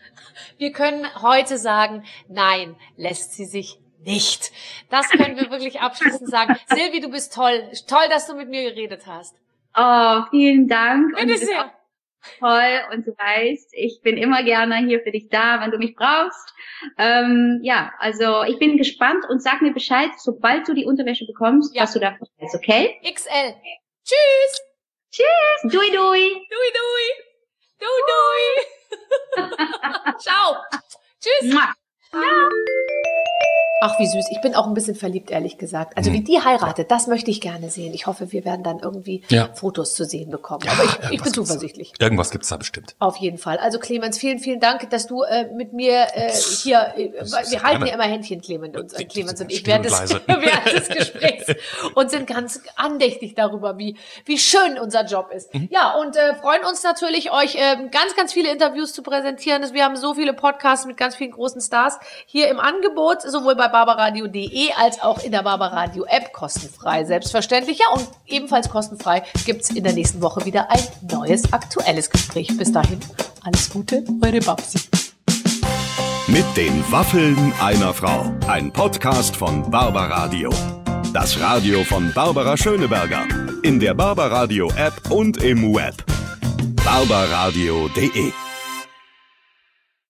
Wir können heute sagen, nein, lässt sie sich nicht. Das können wir wirklich abschließend sagen. Sylvie, du bist toll. Toll, dass du mit mir geredet hast. Oh, vielen Dank. Und Bitte du bist sehr. auch toll, und du weißt, ich bin immer gerne hier für dich da, wenn du mich brauchst. Ähm, ja, also ich bin gespannt, und sag mir Bescheid, sobald du die Unterwäsche bekommst, Ja. was du davon hältst, okay? X L. Tschüss. Tschüss. Dui, dui. Dui, dui. Dui, dui. Ciao. Tschüss. Mua. Ach, wie süß. Ich bin auch ein bisschen verliebt, ehrlich gesagt. Also, wie die heiratet, das möchte ich gerne sehen. Ich hoffe, wir werden dann irgendwie Ja. Fotos zu sehen bekommen. Ja, Aber ich, ich irgendwas bin gibt's da. zuversichtlich. Irgendwas gibt's da bestimmt. Auf jeden Fall. Also, Clemens, vielen, vielen Dank, dass du äh, mit mir äh, hier, äh, ist wir halten gerne. ja immer Händchen, Clemens und, äh, Clemens und ich, Still während und des, leise. während des Gesprächs und sind ganz andächtig darüber, wie, wie schön unser Job ist. Mhm. Ja, und äh, freuen uns natürlich, euch äh, ganz, ganz viele Interviews zu präsentieren. Wir haben so viele Podcasts mit ganz vielen großen Stars hier im Angebot, sowohl bei barbaradio punkt de als auch in der Barbaradio App, kostenfrei, selbstverständlich. Ja, und ebenfalls kostenfrei gibt's in der nächsten Woche wieder ein neues, aktuelles Gespräch. Bis dahin, alles Gute, eure Babsi. Mit den Waffeln einer Frau. Ein Podcast von Barbaradio. Das Radio von Barbara Schöneberger. In der Barbaradio App und im Web. barbaradio punkt de